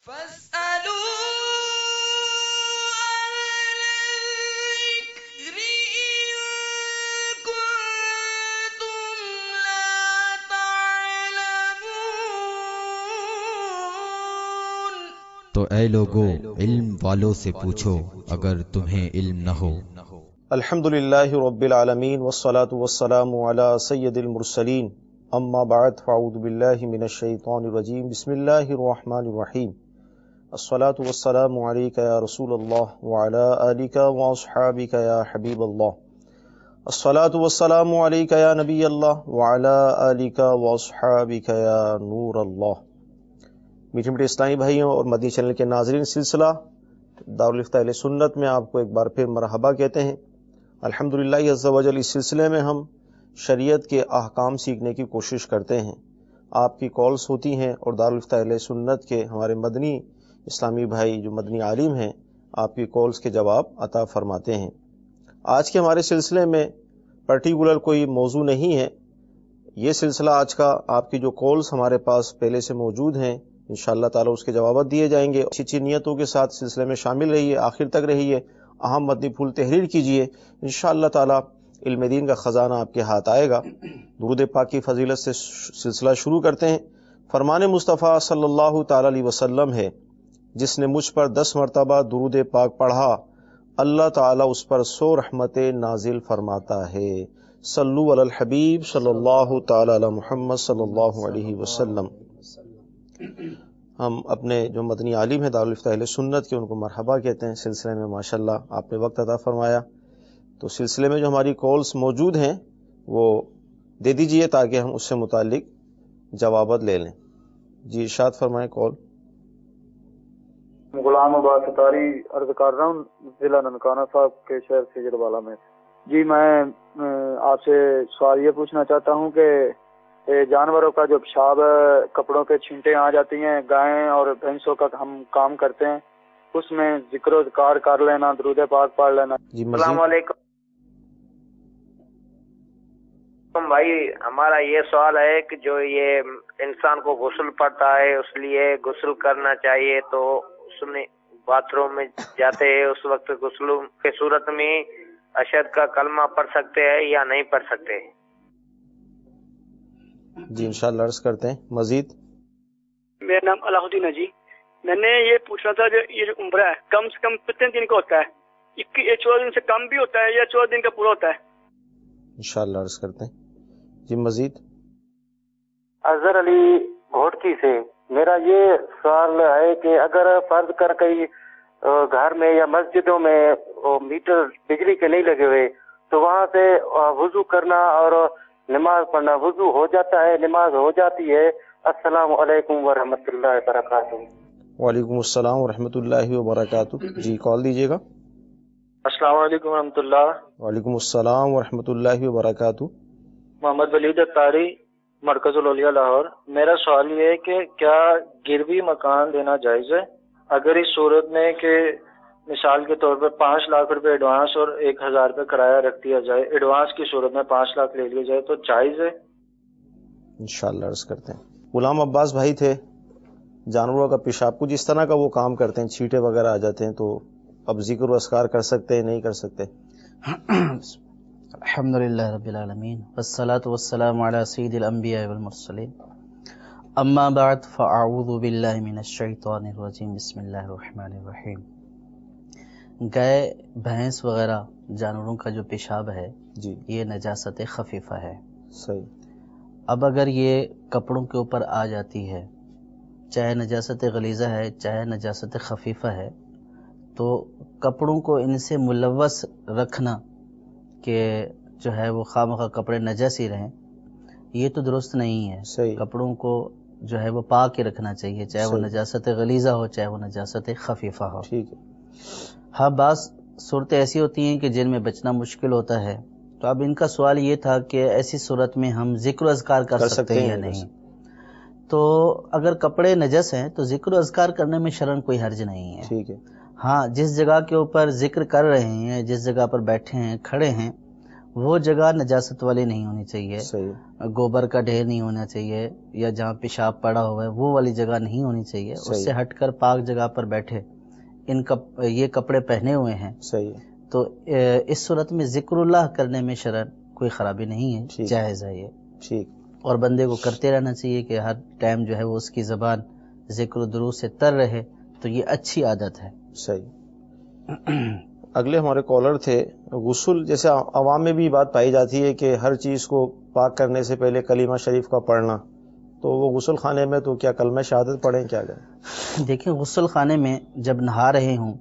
فاسألوا أهل الذكر إن كنتم لا تعلمون۔ تو اے لوگو علم والوں سے پوچھو اگر تمہیں علم نہ ہو۔ الحمدللہ رب العالمین والصلاة والسلام علی سید المرسلین، اما بعد فاعوذ باللہ من الشیطان الرجیم، بسم اللہ الرحمن الرحیم۔ الصلاة والسلام علیک یا رسول اللہ وعلی آلک واصحابک یا حبیب اللہ۔ الصلاة والسلام علیک یا نبی اللہ وعلی آلک واصحابک یا نور اللہ۔ میٹھے میٹھے اسلامی بھائیوں اور مدنی چینل کے ناظرین، سلسلہ دارالفتہ اہل سنت میں آپ کو ایک بار پھر مرحبا کہتے ہیں۔ الحمدللہ عز و جل، اس سلسلے میں ہم شریعت کے احکام سیکھنے کی کوشش کرتے ہیں۔ آپ کی کالز ہوتی ہیں اور دارالفتہ اہل سنت کے ہمارے مدنی اسلامی بھائی جو مدنی عالم ہیں آپ کی کالز کے جواب عطا فرماتے ہیں۔ آج کے ہمارے سلسلے میں پرٹیکولر کوئی موضوع نہیں ہے، یہ سلسلہ آج کا آپ کی جو کالز ہمارے پاس پہلے سے موجود ہیں انشاءاللہ تعالیٰ اس کے جوابات دیے جائیں گے۔ اچھی اچھی نیتوں کے ساتھ سلسلے میں شامل رہیے، آخر تک رہیے، اہم مدنی پھول تحریر کیجیے، انشاءاللہ تعالیٰ علم دین کا خزانہ آپ کے ہاتھ آئے گا۔ درود پاک کی فضیلت سے سلسلہ شروع کرتے ہیں۔ فرمان مصطفیٰ صلی اللہ تعالیٰ علیہ وسلم ہے، جس نے مجھ پر 10 مرتبہ درود پاک پڑھا اللہ تعالیٰ اس پر 100 رحمتیں نازل فرماتا ہے۔ صلو علی الحبیب صلی اللہ تعالیٰ علی محمد صلی اللہ علیہ وسلم۔ ہم اپنے جو مدنی عالم ہیں دارالفتہ اہل سنت کے، ان کو مرحبا کہتے ہیں۔ سلسلے میں ماشاءاللہ آپ نے وقت عطا فرمایا، تو سلسلے میں جو ہماری کالز موجود ہیں وہ دے دیجئے تاکہ ہم اس سے متعلق جوابات لے لیں۔ جی ارشاد فرمائیں۔ کال غلام عباس ستاری عرض کر رہا ہوں، ضلع ننکانہ صاحب کے شہر سید والا میں۔ جی میں آپ سے سوال یہ پوچھنا چاہتا ہوں کہ جانوروں کا جو پیشاب کپڑوں کے چھینٹیں آ جاتی ہیں، گائیں اور بھینسوں کا ہم کام کرتے ہیں، اس میں ذکر و اذکار کر لینا، درود پاک پڑھ لینا۔ جی السلام علیکم بھائی، ہمارا یہ سوال ہے کہ جو یہ انسان کو غسل پڑتا ہے اس لیے غسل کرنا چاہیے، تو اس میں باتھ روم میں جاتے ہیں اس وقت غسل کے صورت میں اشہد کا کلمہ پڑھ سکتے ہیں یا نہیں پڑھ سکتے؟ جی انشاءاللہ عرض کرتے ہیں۔ مزید میرا نام علاء الدین ہے جی۔ میں نے یہ پوچھنا تھا، یہ جو عمرہ ہے کم سے کم کتنے دن کا ہوتا ہے؟ 14 دن سے کم بھی ہوتا ہے یا 14 دن کا پورا ہوتا ہے؟ انشاءاللہ عرض کرتے ہیں۔ جی مزید اظہر علی گھوٹکی سے میرا یہ سوال ہے کہ اگر فرض کر کئی گھر میں یا مسجدوں میں میٹر بجلی کے نہیں لگے ہوئے تو وہاں سے وضو کرنا اور نماز پڑھنا، وضو ہو جاتا ہے، نماز ہو جاتی ہے؟ السلام علیکم ورحمۃ اللہ وبرکاتہ۔ وعلیکم السلام ورحمۃ اللہ وبرکاتہ۔ جی کال دیجیے گا۔ السلام علیکم ورحمۃ اللہ۔ وعلیکم السلام ورحمۃ اللہ وبرکاتہ۔ محمد ولید اتاری، مرکز الاولیاء لاہور۔ میرا سوال یہ ہے کہ کیا گروی مکان دینا جائز ہے؟ اگر اس صورت میں کہ مثال کے طور پر 5 لاکھ روپے ایڈوانس اور 1000 روپے کرایہ رکھ دیا جائے، ایڈوانس کی صورت میں 5 لاکھ لے لیا جائے تو جائز ہے؟ انشاءاللہ عرض کرتے ہیں۔ غلام عباس بھائی تھے، جانوروں کا پیشاب کچھ اس طرح کا وہ کام کرتے ہیں، چھینٹے وغیرہ آ جاتے ہیں، تو اب ذکر و اذکار کر سکتے ہیں نہیں کر سکتے؟ الحمدللہ رب العالمین والصلاة والسلام علی سید الانبیاء والمرسلین، اما بعد فاعوذ باللہ من الشیطان الرجیم، بسم اللہ الرحمن الرحیم۔ گائے، بھینس وغیرہ جانوروں کا جو پیشاب ہے جی یہ نجاست خفیفہ ہے۔ صحیح۔ اب اگر یہ کپڑوں کے اوپر آ جاتی ہے، چاہے نجاست غلیظہ ہے چاہے نجاست خفیفہ ہے، تو کپڑوں کو ان سے ملوث رکھنا کہ جو ہے وہ خواہ مخواہ کپڑے نجس ہی رہیں، یہ تو درست نہیں ہے۔ صحیح۔ کپڑوں کو جو ہے وہ پاک کے رکھنا چاہیے، چاہے وہ نجاست غلیظہ ہو چاہے وہ نجاست خفیفہ ہو۔ ٹھیک ہے۔ ہاں بعض صورتیں ایسی ہوتی ہیں کہ جن میں بچنا مشکل ہوتا ہے، تو اب ان کا سوال یہ تھا کہ ایسی صورت میں ہم ذکر و اذکار کر سکتے ہیں یا نہیں؟ تو اگر کپڑے نجس ہیں تو ذکر و اذکار کرنے میں شرعاً کوئی حرج نہیں ہے۔ ٹھیک ہے۔ ہاں جس جگہ کے اوپر ذکر کر رہے ہیں، جس جگہ پر بیٹھے ہیں، کھڑے ہیں، وہ جگہ نجاست والی نہیں ہونی چاہیے، صحیح، گوبر کا ڈھیر نہیں ہونا چاہیے، یا جہاں پیشاب پڑا ہوا ہے وہ والی جگہ نہیں ہونی چاہیے، اس سے ہٹ کر پاک جگہ پر بیٹھے، یہ کپڑے پہنے ہوئے ہیں، صحیح، تو اس صورت میں ذکر اللہ کرنے میں شرعاً کوئی خرابی نہیں ہے، جائز ہے یہ، ٹھیک، اور بندے کو کرتے رہنا چاہیے کہ ہر ٹائم جو ہے وہ اس کی زبان ذکر و درود سے تر رہے، تو یہ اچھی عادت ہے۔ صحیح۔ اگلے ہمارے کالر تھے، غسل جیسے عوام میں بھی بات پائی جاتی ہے کہ ہر چیز کو پاک کرنے سے پہلے کلمہ شریف کا پڑھنا، تو وہ غسل خانے میں تو کیا کلمہ شہادت پڑھیں، کیا کریں؟ دیکھیں، غسل خانے میں جب نہا رہے ہوں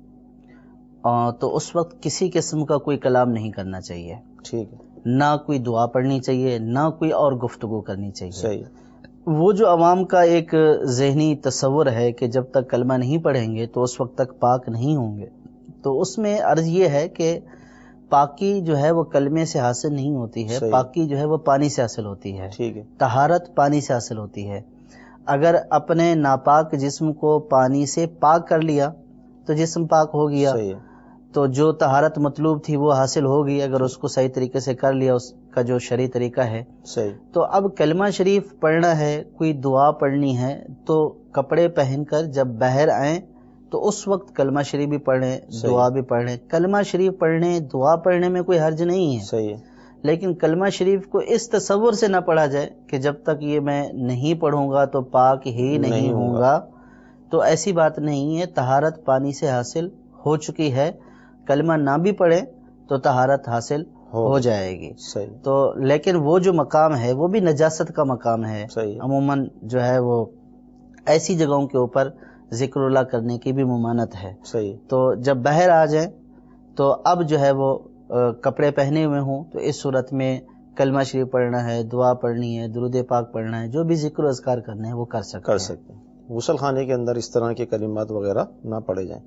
تو اس وقت کسی قسم کا کوئی کلام نہیں کرنا چاہیے، ٹھیک ہے، نہ کوئی دعا پڑھنی چاہیے، نہ کوئی اور گفتگو کرنی چاہیے۔ صحیح، وہ جو عوام کا ایک ذہنی تصور ہے کہ جب تک کلمہ نہیں پڑھیں گے تو اس وقت تک پاک نہیں ہوں گے، تو اس میں عرض یہ ہے کہ پاکی جو ہے وہ کلمے سے حاصل نہیں ہوتی ہے، پاکی جو ہے وہ پانی سے حاصل ہوتی ہے، ٹھیک ہے، طہارت پانی سے حاصل ہوتی ہے۔ اگر اپنے ناپاک جسم کو پانی سے پاک کر لیا تو جسم پاک ہو گیا، صحیح، تو جو طہارت مطلوب تھی وہ حاصل ہوگی اگر اس کو صحیح طریقے سے کر لیا، اس کا جو شرعی طریقہ ہے۔ صحیح، تو اب کلمہ شریف پڑھنا ہے، کوئی دعا پڑھنی ہے، تو کپڑے پہن کر جب باہر آئیں تو اس وقت کلمہ شریف بھی پڑھیں، دعا بھی پڑھیں۔ کلمہ شریف پڑھنے، دعا پڑھنے میں کوئی حرج نہیں ہے، صحیح، لیکن کلمہ شریف کو اس تصور سے نہ پڑھا جائے کہ جب تک یہ میں نہیں پڑھوں گا تو پاک ہی نہیں ہوں گا، تو ایسی بات نہیں ہے، طہارت پانی سے حاصل ہو چکی ہے، کلمہ نہ بھی پڑھے تو طہارت حاصل ہو جائے گی۔ صحیح، تو لیکن وہ جو مقام ہے وہ بھی نجاست کا مقام ہے، عموماً جو ہے وہ ایسی جگہوں کے اوپر ذکر اللہ کرنے کی بھی ممانعت ہے۔ صحیح، تو جب باہر آ جائیں تو اب جو ہے وہ کپڑے پہنے ہوئے ہوں تو اس صورت میں کلمہ شریف پڑھنا ہے، دعا پڑھنی ہے، درود پاک پڑھنا ہے، جو بھی ذکر و اذکار کرنے ہیں وہ کر سکتے ہیں۔ غسل خانے کے اندر اس طرح کے کلمات وغیرہ نہ پڑھے جائیں۔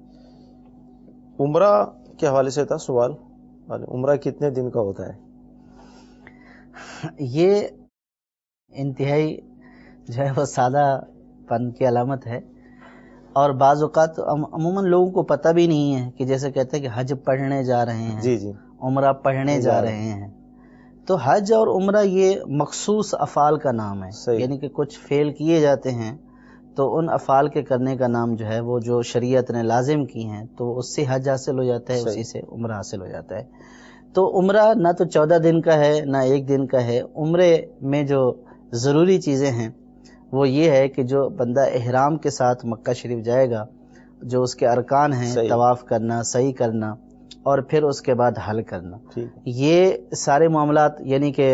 عمرہ کے حوالے سے تھا سوال، عمرہ کتنے دن کا ہوتا ہے؟ یہ انتہائی جو ہے وہ سادہ پن کی علامت ہے، اور بعض اوقات عموماً لوگوں کو پتہ بھی نہیں ہے کہ جیسے کہتے ہیں کہ حج پڑھنے جا رہے ہیں، جی جی، عمرہ پڑھنے جا رہے ہیں، تو حج اور عمرہ یہ مخصوص افعال کا نام ہے، یعنی کہ کچھ فعل کیے جاتے ہیں تو ان افعال کے کرنے کا نام جو ہے وہ جو شریعت نے لازم کی ہیں تو اس سے حج حاصل ہو جاتا ہے، اسی سے عمرہ حاصل ہو جاتا ہے۔ تو عمرہ نہ تو 14 دن کا ہے نہ 1 دن کا ہے۔ عمرے میں جو ضروری چیزیں ہیں وہ یہ ہے کہ جو بندہ احرام کے ساتھ مکہ شریف جائے گا، جو اس کے ارکان ہیں، طواف کرنا، سعی کرنا، اور پھر اس کے بعد حل کرنا، یہ سارے معاملات، یعنی کہ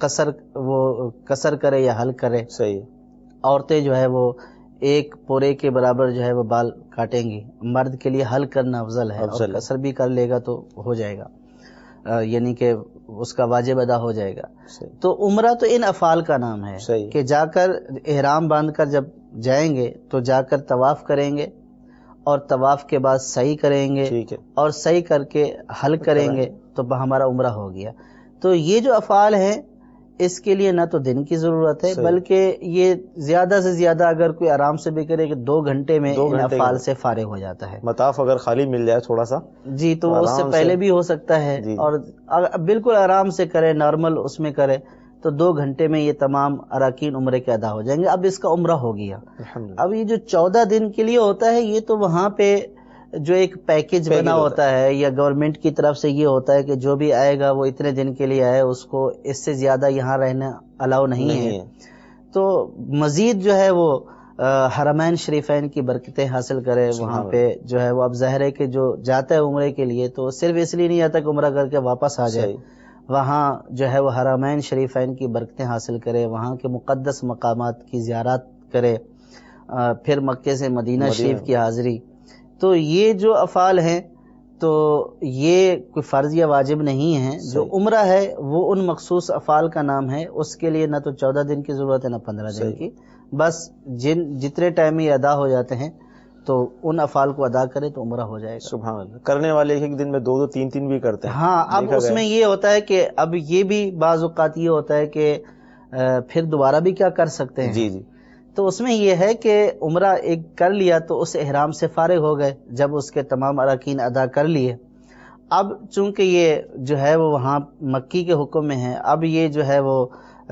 قصر کرے یا حل کرے۔ عورتیں جو ہے وہ 1 پورے کے برابر جو ہے وہ بال کاٹیں گی، مرد کے لیے حل کرنا افضل ہے، اور قصر بھی کر لے گا تو ہو جائے گا، یعنی کہ اس کا واجب ادا ہو جائے گا۔ تو عمرہ تو ان افعال کا نام ہے کہ جا کر احرام باندھ کر جب جائیں گے تو جا کر طواف کریں گے، اور طواف کے بعد سعی کریں گے، اور سعی کر کے حل کریں گے، تو ہمارا عمرہ ہو گیا۔ تو یہ جو افعال ہیں اس کے لیے نہ تو دن کی ضرورت ہے، بلکہ یہ زیادہ سے زیادہ اگر کوئی آرام سے بھی کرے کہ 2 گھنٹے میں ان افعال سے فارغ ہو جاتا ہے۔ مطاف اگر خالی مل جائے تھوڑا سا، جی، تو اس سے پہلے بھی ہو سکتا ہے، اور بالکل آرام سے کرے، نارمل اس میں کرے، تو 2 گھنٹے میں یہ تمام اراکین عمرے کے ادا ہو جائیں گے۔ اب اس کا عمرہ ہو گیا۔ اب یہ جو 14 دن کے لیے ہوتا ہے یہ تو وہاں پہ جو ایک پیکج بنا ہوتا ہے، یا گورنمنٹ کی طرف سے یہ ہوتا ہے کہ جو بھی آئے گا وہ اتنے دن کے لیے آئے، اس کو اس سے زیادہ یہاں رہنا الاؤ نہیں ہے۔ تو مزید جو ہے وہ حرمین شریفین کی برکتیں حاصل کرے وہاں پہ، جو ہے وہ اب ظاہر ہے کہ جو جاتا ہے عمرے کے لیے تو صرف اس لیے نہیں آتا کہ عمرہ کر کے واپس آ جائے، وہاں جو ہے وہ حرمین شریفین کی برکتیں حاصل کرے، وہاں کے مقدس مقامات کی زیارت کرے، پھر مکے سے مدینہ شریف کی حاضری۔ تو یہ جو افعال ہیں تو یہ کوئی فرض یا واجب نہیں ہے، جو عمرہ ہے وہ ان مخصوص افعال کا نام ہے، اس کے لیے نہ تو 14 دن کی ضرورت ہے نہ 15 دن کی، بس جتنے ٹائم یہ ادا ہو جاتے ہیں تو ان افعال کو ادا کرے تو عمرہ ہو جائے گا۔ سبحان اللہ، کرنے والے ایک دن میں 2 3 بھی کرتے ہیں۔ ہاں، اب اس میں یہ ہوتا ہے کہ اب یہ بھی بعض اوقات یہ ہوتا ہے کہ پھر دوبارہ بھی کیا کر سکتے ہیں۔ جی جی، تو اس میں یہ ہے کہ عمرہ ایک کر لیا تو اس احرام سے فارغ ہو گئے جب اس کے تمام اراکین ادا کر لیے، اب چونکہ یہ جو ہے وہ وہاں مکی کے حکم میں ہے، اب یہ جو ہے وہ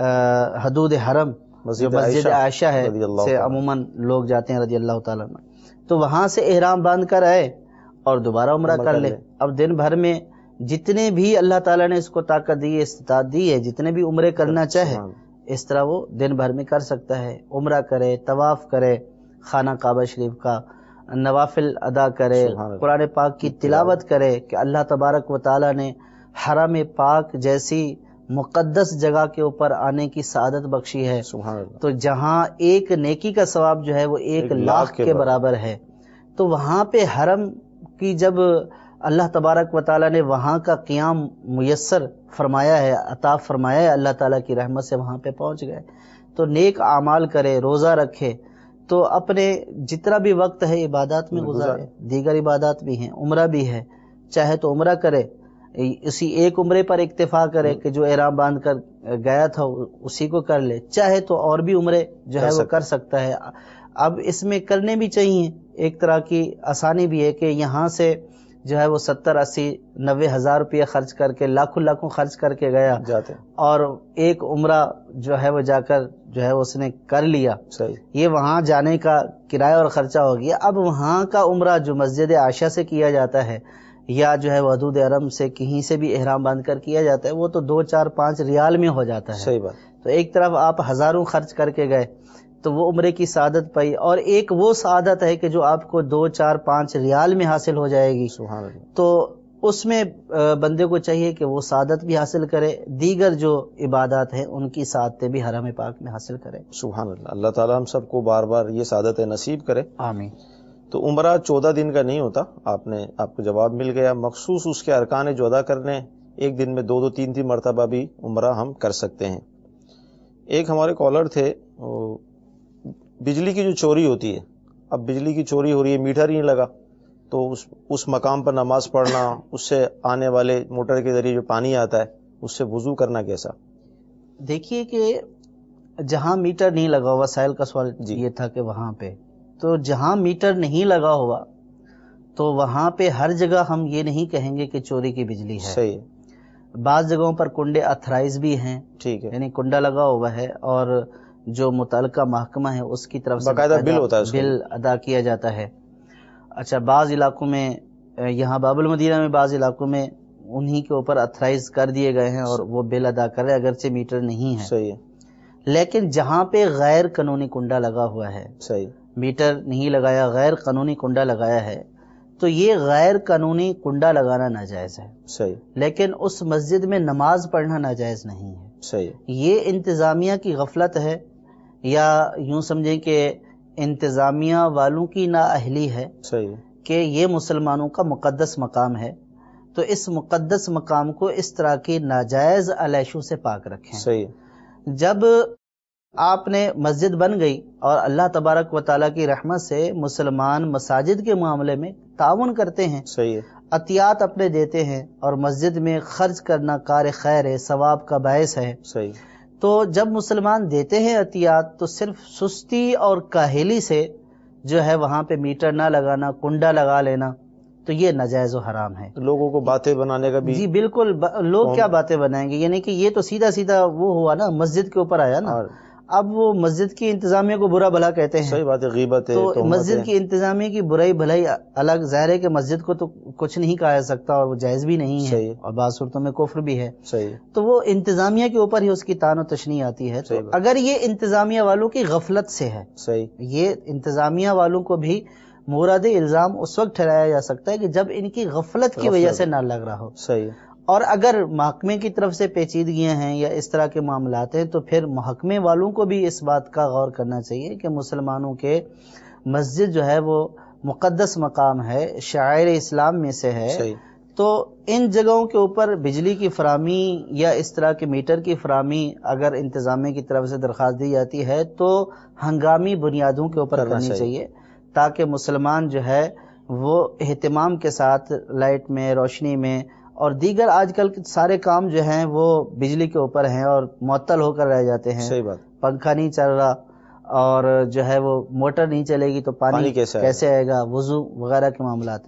حدود حرم جو مسجد عائشہ ہے سے عموماً لوگ جاتے ہیں رضی اللہ تعالیٰ عنہ، تو وہاں سے احرام باندھ کر آئے اور دوبارہ عمرہ کر لے۔ اب دن بھر میں جتنے بھی اللہ تعالیٰ نے اس کو طاقت دی ہے، استطاعت دی ہے، جتنے بھی عمرے کرنا چاہے اس طرح وہ دن بھر میں کر سکتا ہے، عمرہ کرے، طواف کرے خانہ کعبہ شریف کا، نوافل ادا کرے، قرآن پاک کی تلاوت کرے کہ اللہ تبارک و تعالیٰ نے حرم پاک جیسی مقدس جگہ کے اوپر آنے کی سعادت بخشی ہے، تو جہاں ایک نیکی کا ثواب جو ہے وہ 1,00,000 کے برابر ہے، تو وہاں پہ حرم کی جب اللہ تبارک و تعالیٰ نے وہاں کا قیام میسر فرمایا ہے، عطا فرمایا ہے، اللہ تعالیٰ کی رحمت سے وہاں پہ پہنچ گئے، تو نیک اعمال کرے، روزہ رکھے، تو اپنے جتنا بھی وقت ہے عبادات میں گزارے، دیگر عبادات بھی ہیں، عمرہ بھی ہے، چاہے تو عمرہ کرے، اسی ایک عمرے پر اکتفا کرے کہ جو احرام باندھ کر گیا تھا اسی کو کر لے، چاہے تو اور بھی عمرے جو ہے وہ کر سکتا ہے۔ اب اس میں کرنے بھی چاہیے، ایک طرح کی آسانی بھی ہے کہ یہاں سے جو ہے وہ 70, 80, 90 ہزار روپیہ خرچ کر کے، لاکھوں خرچ کر کے گیا جاتے، اور ایک عمرہ جو ہے وہ جا کر جو ہے اس نے کر لیا، یہ وہاں جانے کا کرایہ اور خرچہ ہو گیا۔ اب وہاں کا عمرہ جو مسجد عائشہ سے کیا جاتا ہے یا جو ہے حدود حرم سے کہیں سے بھی احرام باندھ کر کیا جاتا ہے، وہ تو 2, 4, 5 ریال میں ہو جاتا ہے۔ صحیح بات۔ تو ایک طرف آپ ہزاروں خرچ کر کے گئے تو وہ عمرے کی سعادت پائی، اور ایک وہ سعادت ہے کہ جو آپ کو 2, 4, 5 ریال میں حاصل ہو جائے گی، تو اس میں بندے کو چاہیے کہ وہ سعادت بھی حاصل کرے، دیگر جو عبادات ہیں ان کی سعادتیں بھی حرم پاک میں حاصل کرے۔ سبحان اللہ، اللہ تعالیٰ ہم سب کو بار بار یہ سعادت نصیب کرے، آمین۔ تو عمرہ 14 دن کا نہیں ہوتا، آپ کو جواب مل گیا، مخصوص اس کے ارکان جو ادا کرنے، ایک دن میں 2, 3 مرتبہ بھی عمرہ ہم کر سکتے ہیں۔ ایک ہمارے کالر تھے، بجلی کی جو چوری ہوتی ہے، اب بجلی کی چوری ہو رہی ہے، میٹر ہی نہیں لگا، تو اس مقام پر نماز پڑھنا، اس سے آنے والے موٹر کے ذریعے جو پانی آتا ہے اس سے وضو کرنا کیسا؟ دیکھیے کہ جہاں میٹر نہیں لگا ہوا، سائل کا سوال یہ تھا کہ وہاں پہ، تو جہاں میٹر نہیں لگا ہوا تو وہاں پہ ہر جگہ ہم یہ نہیں کہیں گے کہ چوری کی بجلی ہے۔ صحیح۔ بعض جگہوں پر کنڈے اتھرائز بھی ہیں، ٹھیک ہے، یعنی کنڈا لگا ہوا ہے اور جو متعلقہ محکمہ ہے اس کی طرف سے باقاعدہ بل ہوتا ہے، بل ادا کیا جاتا ہے۔ اچھا، بعض علاقوں میں، یہاں باب المدینہ میں بعض علاقوں میں انہی کے اوپر اتھرائز کر دیے گئے ہیں اور وہ بل ادا کر رہے، اگرچہ میٹر نہیں ہے۔ صحیح ہے۔ لیکن جہاں پہ غیر قانونی کنڈا لگا ہوا ہے، صحیح، میٹر نہیں لگایا، غیر قانونی کنڈا لگایا ہے، تو یہ غیر قانونی کنڈا لگانا ناجائز ہے۔ صحیح۔ لیکن اس مسجد میں نماز پڑھنا ناجائز نہیں ہے۔ صحیح۔ یہ انتظامیہ کی غفلت ہے، یا یوں سمجھیں کہ انتظامیہ والوں کی نااہلی ہے، صحیح، کہ یہ مسلمانوں کا مقدس مقام ہے، تو اس مقدس مقام کو اس طرح کی ناجائز علیشوں سے پاک رکھیں۔ صحیح۔ جب آپ نے مسجد بن گئی اور اللہ تبارک و تعالیٰ کی رحمت سے مسلمان مساجد کے معاملے میں تعاون کرتے ہیں، صحیح ہے، عطیات اپنے دیتے ہیں اور مسجد میں خرچ کرنا کار خیر ہے، ثواب کا باعث ہے، صحیح، تو جب مسلمان دیتے ہیں عطیات تو صرف سستی اور کاہلی سے جو ہے وہاں پہ میٹر نہ لگانا، کنڈا لگا لینا، تو یہ ناجائز و حرام ہے۔ لوگوں کو باتیں بنانے کا بھی، جی بالکل، لوگ کیا باتیں بنائیں گے، یعنی کہ یہ تو سیدھا وہ ہوا نا، مسجد کے اوپر آیا نا، اب وہ مسجد کی انتظامیہ کو برا بھلا کہتے ہیں۔ صحیح بات ہے، غیبت ہے، تو مسجد کی انتظامیہ کی برائی بھلائی الگ، ظاہر ہے کہ مسجد کو تو کچھ نہیں کہا جا سکتا اور وہ جائز بھی نہیں ہے، اور بعض صورتوں میں کفر بھی ہے۔ صحیح، تو وہ انتظامیہ کے اوپر ہی اس کی تان و تشنیع آتی ہے۔ تو اگر یہ انتظامیہ والوں کی غفلت سے ہے، صحیح، یہ انتظامیہ والوں کو بھی مورد الزام اس وقت ٹھہرایا جا سکتا ہے کہ جب ان کی غفلت کی وجہ سے نہ لگ رہا ہو۔ صحیح، اور اگر محکمے کی طرف سے پیچیدگیاں ہیں یا اس طرح کے معاملات ہیں تو پھر محکمے والوں کو بھی اس بات کا غور کرنا چاہیے کہ مسلمانوں کے مسجد جو ہے وہ مقدس مقام ہے، شعائر اسلام میں سے ہے، صحیح، تو ان جگہوں کے اوپر بجلی کی فراہمی یا اس طرح کے میٹر کی فراہمی اگر انتظامیہ کی طرف سے درخواست دی جاتی ہے تو ہنگامی بنیادوں کے اوپر کرنی چاہیے، تاکہ مسلمان جو ہے وہ اہتمام کے ساتھ لائٹ میں، روشنی میں، اور دیگر آج کل سارے کام جو ہیں وہ بجلی کے اوپر ہیں اور معطل ہو کر رہ جاتے ہیں۔ صحیح بات، پنکھا نہیں چل رہا اور جو ہے وہ موٹر نہیں چلے گی تو پانی کیسے آئے گا، وضو وغیرہ کے معاملات ہیں۔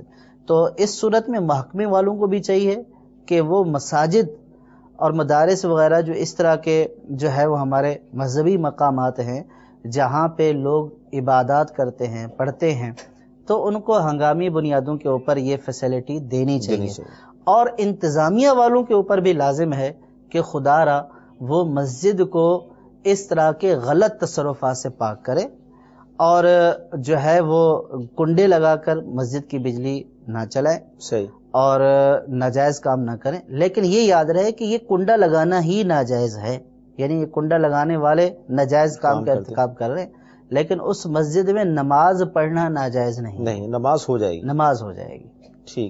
تو اس صورت میں محکمے والوں کو بھی چاہیے کہ وہ مساجد اور مدارس وغیرہ جو اس طرح کے جو ہے وہ ہمارے مذہبی مقامات ہیں جہاں پہ لوگ عبادات کرتے ہیں پڑھتے ہیں، تو ان کو ہنگامی بنیادوں کے اوپر یہ فیسلٹی دینی چاہیے، اور انتظامیہ والوں کے اوپر بھی لازم ہے کہ خدا را وہ مسجد کو اس طرح کے غلط تصرفات سے پاک کرے، اور جو ہے وہ کنڈے لگا کر مسجد کی بجلی نہ چلائیں، صحیح، اور ناجائز کام نہ کریں۔ لیکن یہ یاد رہے کہ یہ کنڈا لگانا ہی ناجائز ہے، یعنی یہ کنڈا لگانے والے ناجائز کام کا ارتکاب کر رہے ہیں، لیکن اس مسجد میں نماز پڑھنا ناجائز نہیں، نماز ہو جائے گی، نماز ہو جائے گی۔ ٹھیک۔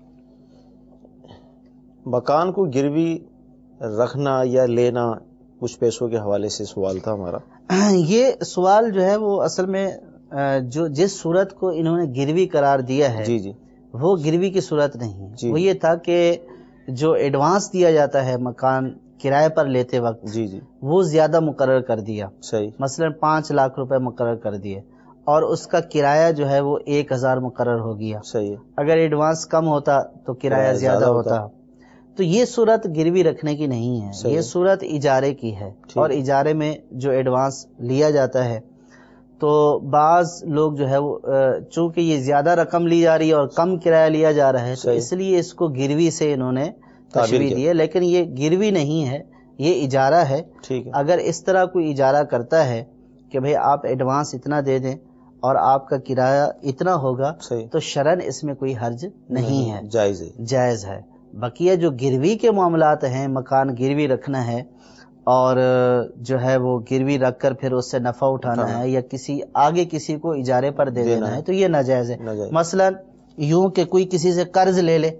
مکان کو گروی رکھنا یا لینا کچھ پیسوں کے حوالے سے سوال تھا ہمارا۔ یہ سوال جو ہے وہ اصل میں جو جس صورت کو انہوں نے گروی قرار دیا ہے جی جی، وہ گروی کی صورت نہیں جی، وہ یہ تھا کہ جو ایڈوانس دیا جاتا ہے مکان کرائے پر لیتے وقت، جی جی، وہ زیادہ مقرر کر دیا، صحیح، مثلا 5 لاکھ روپے مقرر کر دیے، اور اس کا کرایہ جو ہے وہ 1000 مقرر ہو گیا، صحیح، اگر ایڈوانس کم ہوتا تو کرایہ زیادہ ہوتا۔ تو یہ صورت گروی رکھنے کی نہیں ہے، یہ صورت اجارے کی ہے، اور اجارے میں جو ایڈوانس لیا جاتا ہے تو بعض لوگ جو ہے وہ چونکہ یہ زیادہ رقم لی جا رہی ہے اور کم کرایہ لیا جا رہا ہے، تو اس لیے اس کو گروی سے انہوں نے تشبیہ دی ہے، لیکن یہ گروی نہیں ہے، یہ اجارہ ہے۔ اگر اس طرح کوئی اجارہ کرتا ہے کہ بھئی آپ ایڈوانس اتنا دے دیں اور آپ کا کرایہ اتنا ہوگا، تو شرعاً اس میں کوئی حرج نہیں ہے، جائز ہے۔ بقیہ جو گروی کے معاملات ہیں، مکان گروی رکھنا ہے اور جو ہے وہ گروی رکھ کر پھر اس سے نفع اٹھانا ہے یا کسی کو اجارے پر دے دینا ہے، تو یہ ناجائز ہے۔ مثلا یوں کہ کوئی کسی سے قرض لے لے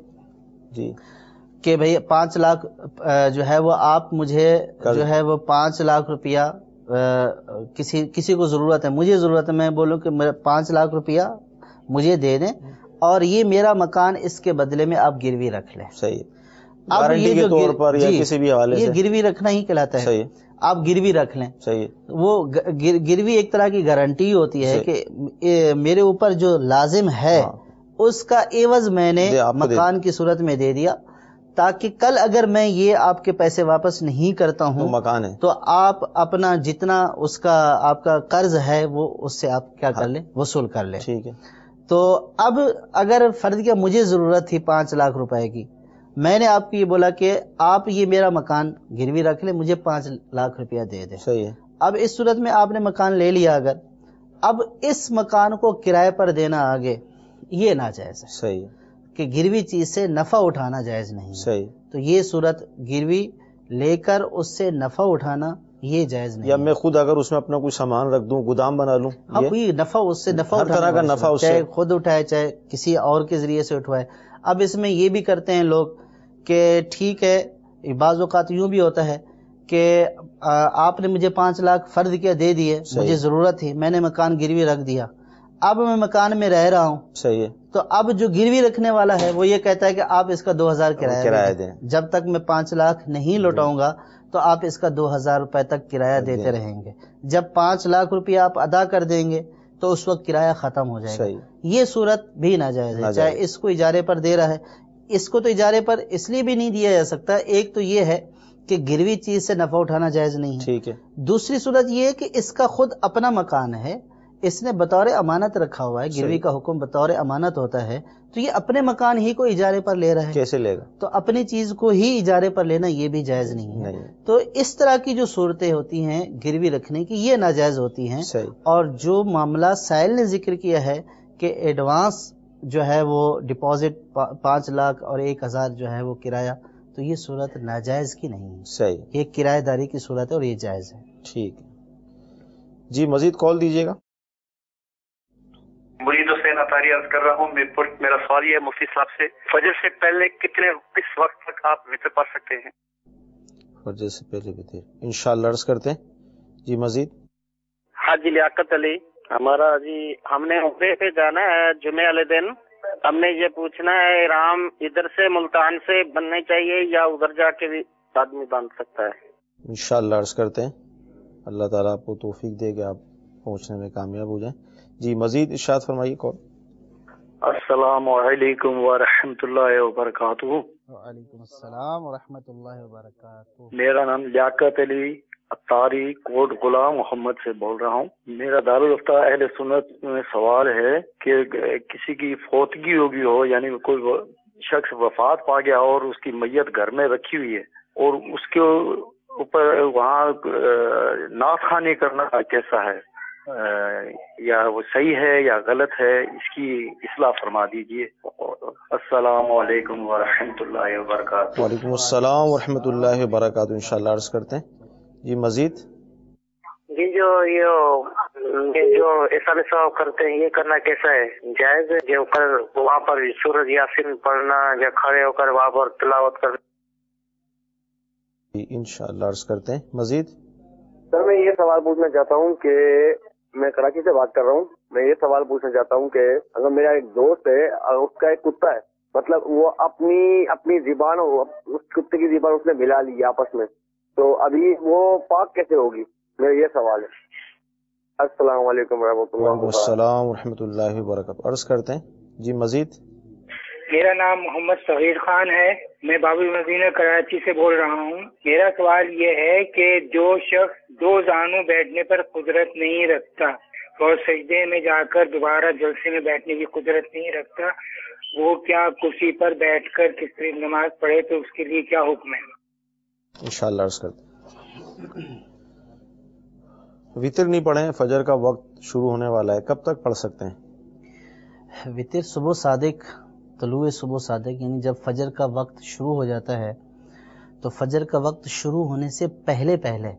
کہ بھئی 5 لاکھ جو ہے وہ آپ مجھے جو ہے وہ 5 لاکھ روپیہ کسی کو ضرورت ہے، مجھے ضرورت ہے، میں بولوں کہ 5 لاکھ روپیہ مجھے دے دیں اور یہ میرا مکان اس کے بدلے میں آپ گروی رکھ لیں۔ صحیح، گارنٹی کے طور پر یا کسی بھی حوالے سے، یہ گروی رکھنا ہی کہلاتا ہے، آپ گروی رکھ لیں۔ صحیح، وہ گروی ایک طرح کی گارنٹی ہوتی ہے کہ میرے اوپر جو لازم ہے اس کا عوض میں نے مکان کی صورت میں دے دیا، تاکہ کل اگر میں یہ آپ کے پیسے واپس نہیں کرتا ہوں مکان ہے تو آپ اپنا جتنا اس کا آپ کا قرض ہے وہ اس سے آپ کیا کر لیں، وصول کر لیں۔ ٹھیک ہے۔ تو اب اگر فرض کیا مجھے ضرورت تھی 5 لاکھ روپے کی، میں نے آپ کو یہ بولا کہ آپ یہ میرا مکان گروی رکھ لیں، مجھے 5 لاکھ روپیہ دے دیں۔ صحیح ہے۔ اب اس صورت میں آپ نے مکان لے لیا، اگر اب اس مکان کو کرائے پر دینا آگے، یہ ناجائز ہے۔ صحیح ہے کہ گروی چیز سے نفع اٹھانا جائز نہیں ہے۔ صحیح، تو یہ صورت گروی لے کر اس سے نفع اٹھانا یہ جائز نہیں، یا میں خود اگر اس میں اپنا کوئی سامان رکھ دوں، گودام بنا لوں، کوئی نفع اس سے نفع ہر طرح کا نفع اس سے، چاہے خود اٹھائے چاہے کسی اور کے ذریعے سے اٹھوائے۔ اب اس میں یہ بھی کرتے ہیں لوگ کہ ٹھیک ہے، بعض اوقات یوں بھی ہوتا ہے کہ آپ نے مجھے 5 لاکھ فرض کیا دے دیے، مجھے ضرورت تھی، میں نے مکان گروی رکھ دیا، اب میں مکان میں رہ رہا ہوں، صحیح ہے، تو اب جو گروی رکھنے والا ہے وہ یہ کہتا ہے کہ آپ اس کا 2000 کرایہ دیں، جب تک میں 5 لاکھ نہیں لوٹاؤں گا تو آپ اس کا 2000 روپے تک کرایہ دیتے رہیں گے، جب 5 لاکھ روپیہ آپ ادا کر دیں گے تو اس وقت کرایہ ختم ہو جائے گا۔ یہ صورت بھی ناجائز ہے، چاہے اس کو اجارے پر دے رہا ہے، اس کو تو اجارے پر اس لیے بھی نہیں دیا جا سکتا، ایک تو یہ ہے کہ گروی چیز سے نفع اٹھانا جائز نہیں ہے، ٹھیک ہے، دوسری صورت یہ ہے کہ اس کا خود اپنا مکان ہے، اس نے بطور امانت رکھا ہوا ہے، گروی کا حکم بطور امانت ہوتا ہے، تو یہ اپنے مکان ہی کو اجارے پر لے رہا ہے، کیسے لے گا؟ تو اپنی چیز کو ہی اجارے پر لینا یہ بھی جائز نہیں ہے۔ تو اس طرح کی جو صورتیں ہوتی ہیں گروی رکھنے کی، یہ ناجائز ہوتی ہیں۔ اور جو معاملہ سائل نے ذکر کیا ہے کہ ایڈوانس جو ہے وہ ڈپازٹ 5 لاکھ اور 1000 جو ہے وہ کرایہ، تو یہ صورت ناجائز کی نہیں ہے، صحیح، یہ کرایہ داری کی صورت ہے اور یہ جائز ہے۔ ٹھیک ہے جی، مزید کال دیجیے گا۔ مرید حسین اطاری عرض کر رہا ہوں، میرا سوال یہ ہے مفتی صاحب سے، فجر سے پہلے کس وقت تک آپ وتر پڑھ سکتے ہیں؟ فجر سے پہلے وتر انشاءاللہ عرض کرتے ہیں۔ جی مزید؟ حاجی لیاقت علی، ہمارا جی ہم نے عمرے پہ جانا ہے جمعے والے دن، ہم نے یہ پوچھنا ہے احرام ادھر سے ملتان سے بننے چاہیے یا ادھر جا کے بھی آدمی باندھ سکتا ہے؟ انشاءاللہ عرض کرتے ہیں، اللہ تعالیٰ آپ کو توفیق دے کہ آپ پہنچنے میں کامیاب ہو جائیں۔ جی مزید ارشاد فرمائیے۔ کون؟ السلام علیکم ورحمۃ اللہ وبرکاتہ. وعلیکم السلام ورحمۃ اللہ وبرکاتہ. میرا نام لیاقت علی اتاری کوٹ غلام محمد سے بول رہا ہوں. میرا دارالفتہ اہل سنت میں سوال ہے کہ کسی کی فوتگی ہوگی ہو، یعنی کوئی شخص وفات پا گیا اور اس کی میت گھر میں رکھی ہوئی ہے اور اس کے اوپر وہاں نعت خوانی کرنا کیسا ہے، یا وہ صحیح ہے یا غلط ہے، اس کی اصلاح فرما دیجیے. السلام علیکم ورحمۃ اللہ وبرکاتہ. وعلیکم السلام ورحمۃ اللہ وبرکاتہ. انشاءاللہ عرض کرتے ہیں. جی مزید. جی جو اسلام ثواب کرتے ہیں یہ کرنا کیسا ہے، جائز ہے؟ جو وہاں پر سورۃ یاسین پڑھنا یا کھڑے ہو کر وہاں پر تلاوت کرنا. انشاءاللہ عرض کرتے ہیں. مزید. سر میں یہ سوال پوچھنا چاہتا ہوں کہ میں کراچی سے بات کر رہا ہوں. میں یہ سوال پوچھنا چاہتا ہوں کہ اگر میرا ایک دوست ہے اور اس کا ایک کتا ہے، مطلب وہ اپنی زبان، اس کتے کی زبان اس نے ملا لی آپس میں، تو ابھی وہ پاک کیسے ہوگی؟ میرا یہ سوال ہے. السلام علیکم ورحمۃ اللہ. وعلیکم السلام ورحمۃ اللہ وبرکاتہ. عرض کرتے ہیں. جی مزید. میرا نام محمد صغیر خان ہے، میں باب المدینہ کراچی سے بول رہا ہوں. میرا سوال یہ ہے کہ جو شخص دو زانوں بیٹھنے پر قدرت نہیں رکھتا اور سجدے میں جا کر دوبارہ جلسے میں بیٹھنے کی قدرت نہیں رکھتا، وہ کیا کرسی پر بیٹھ کر کس طرح نماز پڑھے تو اس کے لیے کیا حکم ہے؟ انشاءاللہ عرض کرتے ہیں. وتر نہیں پڑھیں، فجر کا وقت شروع ہونے والا ہے، کب تک پڑھ سکتے ہیں؟ وتر صبح صادق، طلوع صبح صادق، یعنی جب فجر کا وقت شروع ہو جاتا ہے تو فجر کا وقت شروع ہونے سے پہلے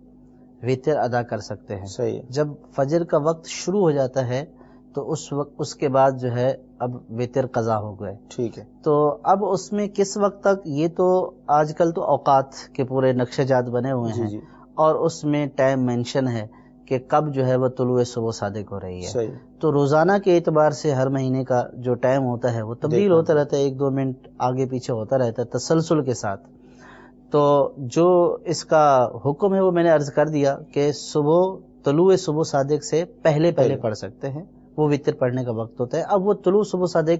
وتر ادا کر سکتے ہیں. صحیح. جب فجر کا وقت شروع ہو جاتا ہے تو اس وقت اس کے بعد جو ہے اب وتر قضا ہو گئے. ٹھیک ہے. تو اب اس میں کس وقت تک، یہ تو آج کل تو اوقات کے پورے نقشے جات بنے ہوئے ہیں. جی. اور اس میں ٹائم مینشن ہے کہ کب جو ہے وہ طلوع صبح صادق ہو رہی ہے. صحیح. تو روزانہ کے اعتبار سے ہر مہینے کا جو ٹائم ہوتا ہے وہ تبدیل ہوتا رہتا ہے، 1-2 منٹ آگے پیچھے ہوتا رہتا ہے تسلسل کے ساتھ. تو جو اس کا حکم ہے وہ میں نے عرض کر دیا کہ طلوع صبح صادق سے پہلے پڑھ سکتے ہیں، وہ وتر پڑھنے کا وقت ہوتا ہے. اب وہ طلوع صبح صادق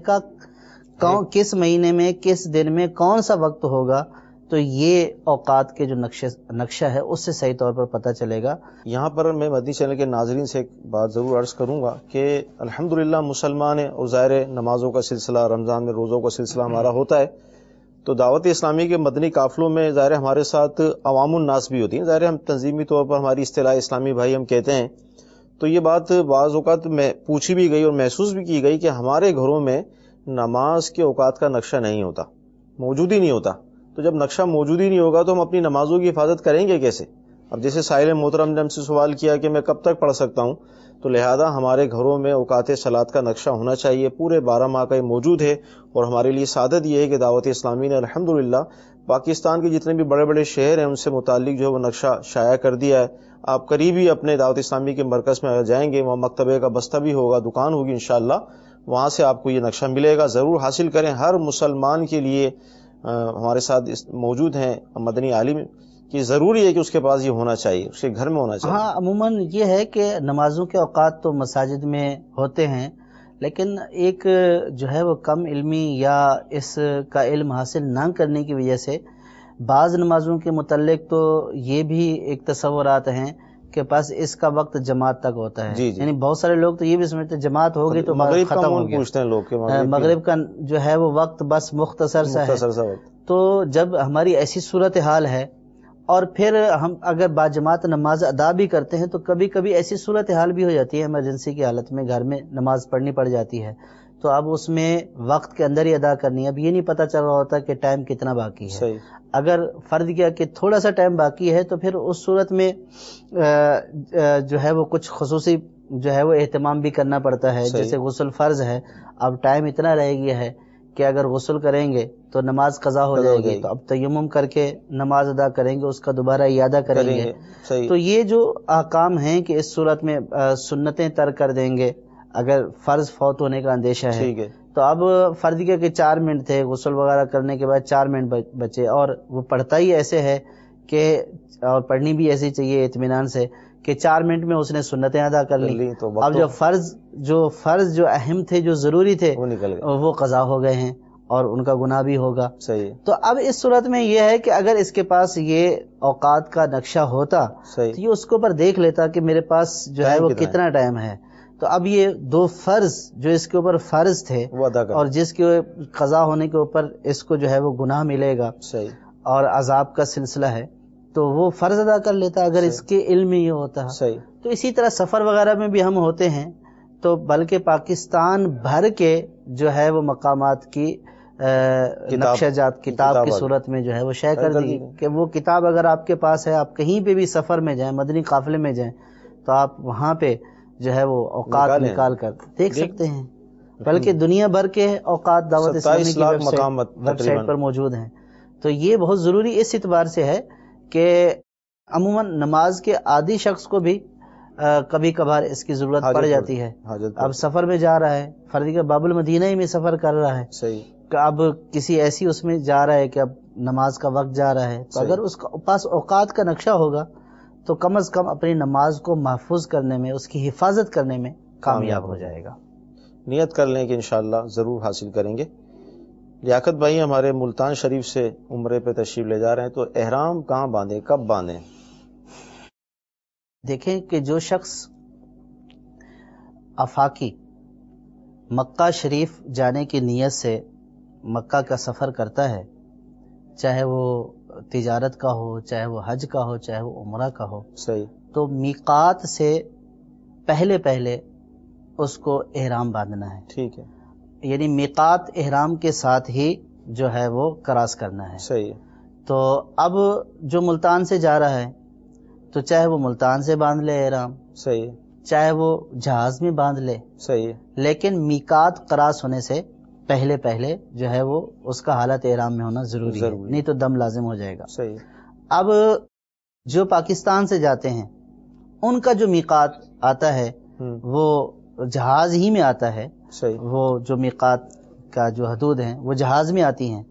کا کس مہینے میں کس دن میں کون سا وقت ہوگا، تو یہ اوقات کے جو نقشہ ہے اس سے صحیح طور پر پتہ چلے گا. یہاں پر میں مدنی چینل کے ناظرین سے ایک بات ضرور عرض کروں گا کہ الحمدللہ مسلمان ہیں اور ظاہر نمازوں کا سلسلہ، رمضان میں روزوں کا سلسلہ ہمارا ہوتا ہے، تو دعوت اسلامی کے مدنی قافلوں میں ظاہر ہمارے ساتھ عوام الناس بھی ہوتی ہیں. ظاہر ہم تنظیمی طور پر ہماری اصطلاح اسلامی بھائی ہم کہتے ہیں. تو یہ بات بعض اوقات میں پوچھی بھی گئی اور محسوس بھی کی گئی کہ ہمارے گھروں میں نماز کے اوقات کا نقشہ نہیں ہوتا، موجود ہی نہیں ہوتا. تو جب نقشہ موجود ہی نہیں ہوگا تو ہم اپنی نمازوں کی حفاظت کریں گے کیسے؟ اب جیسے سائل محترم نے ہم سے سوال کیا کہ میں کب تک پڑھ سکتا ہوں، تو لہذا ہمارے گھروں میں اوقات صلاۃ کا نقشہ ہونا چاہیے. پورے 12 ماہ کا یہ موجود ہے. اور ہمارے لیے سعادت یہ ہے کہ دعوت اسلامی نے الحمدللہ پاکستان کے جتنے بھی بڑے بڑے شہر ہیں ان سے متعلق جو ہے وہ نقشہ شائع کر دیا ہے. آپ قریب ہی اپنے دعوت اسلامی کے مرکز میں جائیں گے، وہاں مکتبے کا بستہ بھی ہوگا، دکان ہوگی انشاءاللہ، وہاں سے آپ کو یہ نقشہ ملے گا. ضرور حاصل کریں. ہر مسلمان کے لیے ہمارے ساتھ موجود ہیں مدنی عالم کہ ضروری ہے کہ اس کے پاس یہ ہونا چاہیے، اس کے گھر میں ہونا چاہیے. ہاں عموماً یہ ہے کہ نمازوں کے اوقات تو مساجد میں ہوتے ہیں، لیکن ایک جو ہے وہ کم علمی یا اس کا علم حاصل نہ کرنے کی وجہ سے بعض نمازوں کے متعلق تو یہ بھی ایک تصورات ہیں کہ بس اس کا وقت جماعت تک ہوتا ہے. جی. یعنی بہت سارے لوگ تو یہ بھی سمجھتے ہیں جماعت ہوگی تو مغرب ختم ہو گیا. پوچھتے ہیں لوگ کہ مغرب کا جو ہے وہ وقت بس مختصر سا ہے. تو جب ہماری ایسی صورتحال ہے اور پھر ہم اگر با جماعت نماز ادا بھی کرتے ہیں تو کبھی کبھی ایسی صورتحال بھی ہو جاتی ہے، ایمرجنسی کی حالت میں گھر میں نماز پڑھنی پڑ جاتی ہے، تو اب اس میں وقت کے اندر ہی ادا کرنی ہے. اب یہ نہیں پتہ چل رہا ہوتا کہ ٹائم کتنا باقی ہے. اگر فرض کیا کہ تھوڑا سا ٹائم باقی ہے تو پھر اس صورت میں جو ہے وہ کچھ خصوصی جو ہے وہ اہتمام بھی کرنا پڑتا ہے. جیسے غسل فرض ہے، اب ٹائم اتنا رہ گیا ہے کہ اگر غسل کریں گے تو نماز قضا ہو جائے گی، تو اب تیمم کر کے نماز ادا کریں گے، اس کا دوبارہ اعادہ کریں گے. تو یہ جو احکام ہیں کہ اس صورت میں سنتیں ترک کر دیں گے اگر فرض فوت ہونے کا اندیشہ ہے. تو اب فرض کیا کہ 4 منٹ تھے، غسل وغیرہ کرنے کے بعد 4 منٹ بچے، اور وہ پڑھتا ہی ایسے ہے کہ اور پڑھنی بھی ایسی چاہیے اطمینان سے کہ 4 منٹ میں اس نے سنتیں ادا کر لی، تو اب جو فرض جو اہم تھے، جو ضروری تھے، وہ نکل گئے، وہ قضا ہو گئے ہیں اور ان کا گناہ بھی ہوگا. صحیح. تو اب اس صورت میں یہ ہے کہ اگر اس کے پاس یہ اوقات کا نقشہ ہوتا تو یہ اس کے اوپر دیکھ لیتا کہ میرے پاس جو ہے وہ کتنا ٹائم ہے. تو اب یہ 2 فرض جو اس کے اوپر فرض تھے اور جس کے قضا ہونے کے اوپر اس کو جو ہے وہ گناہ ملے گا صحیح اور عذاب کا سلسلہ ہے، تو وہ فرض ادا کر لیتا اگر اس کے علم میں یہ ہوتا. صحیح. تو اسی طرح سفر وغیرہ میں بھی ہم ہوتے ہیں تو بلکہ پاکستان بھر کے جو ہے وہ مقامات کی نقشہ جات کتاب کی صورت میں جو ہے وہ شائع کر دی کہ وہ کتاب اگر آپ کے پاس ہے، آپ کہیں پہ بھی سفر میں جائیں، مدنی قافلے میں جائیں، تو آپ وہاں پہ جو ہے وہ اوقات نکال کر دیکھ سکتے ہیں. بلکہ دنیا بھر کے اوقات دعوت اسلامی کی ویب سائٹ پر موجود ہیں. تو یہ بہت ضروری اس اعتبار سے ہے کہ عموماً نماز کے عادی شخص کو بھی کبھی کبھار اس کی ضرورت پڑ جاتی ہے. اب سفر میں جا رہا ہے، فرض کہ باب المدینہ ہی میں سفر کر رہا ہے، صحیح، کہ اب کسی ایسی اس میں جا رہا ہے کہ اب نماز کا وقت جا رہا ہے، تو اگر اس کے پاس اوقات کا نقشہ ہوگا تو کم از کم اپنی نماز کو محفوظ کرنے میں، اس کی حفاظت کرنے میں کامیاب ہو جائے گا. نیت کر لیں کہ انشاءاللہ ضرور حاصل کریں گے. لیاقت بھائی ہمارے ملتان شریف سے عمرے پہ تشریف لے جا رہے ہیں، تو احرام کہاں باندھیں، کب باندھیں؟ دیکھیں کہ جو شخص آفاقی مکہ شریف جانے کی نیت سے مکہ کا سفر کرتا ہے، چاہے وہ تجارت کا ہو، چاہے وہ حج کا ہو، چاہے وہ عمرہ کا ہو، صحیح، تو میقات سے پہلے اس کو احرام باندھنا ہے. ٹھیک ہے، یعنی میقات احرام کے ساتھ ہی جو ہے وہ کراس کرنا ہے. صحیح. تو اب جو ملتان سے جا رہا ہے تو چاہے وہ ملتان سے باندھ لے احرام، صحیح، چاہے وہ جہاز میں باندھ لے، صحیح، لیکن میقات کراس ہونے سے پہلے جو ہے وہ اس کا حالت احرام میں ہونا ضروری ہے، نہیں تو دم لازم ہو جائے گا. صحیح. اب جو پاکستان سے جاتے ہیں ان کا جو میقات آتا ہے وہ جہاز ہی میں آتا ہے. صحیح. وہ جو میقات کا جو حدود ہیں وہ جہاز میں آتی ہیں،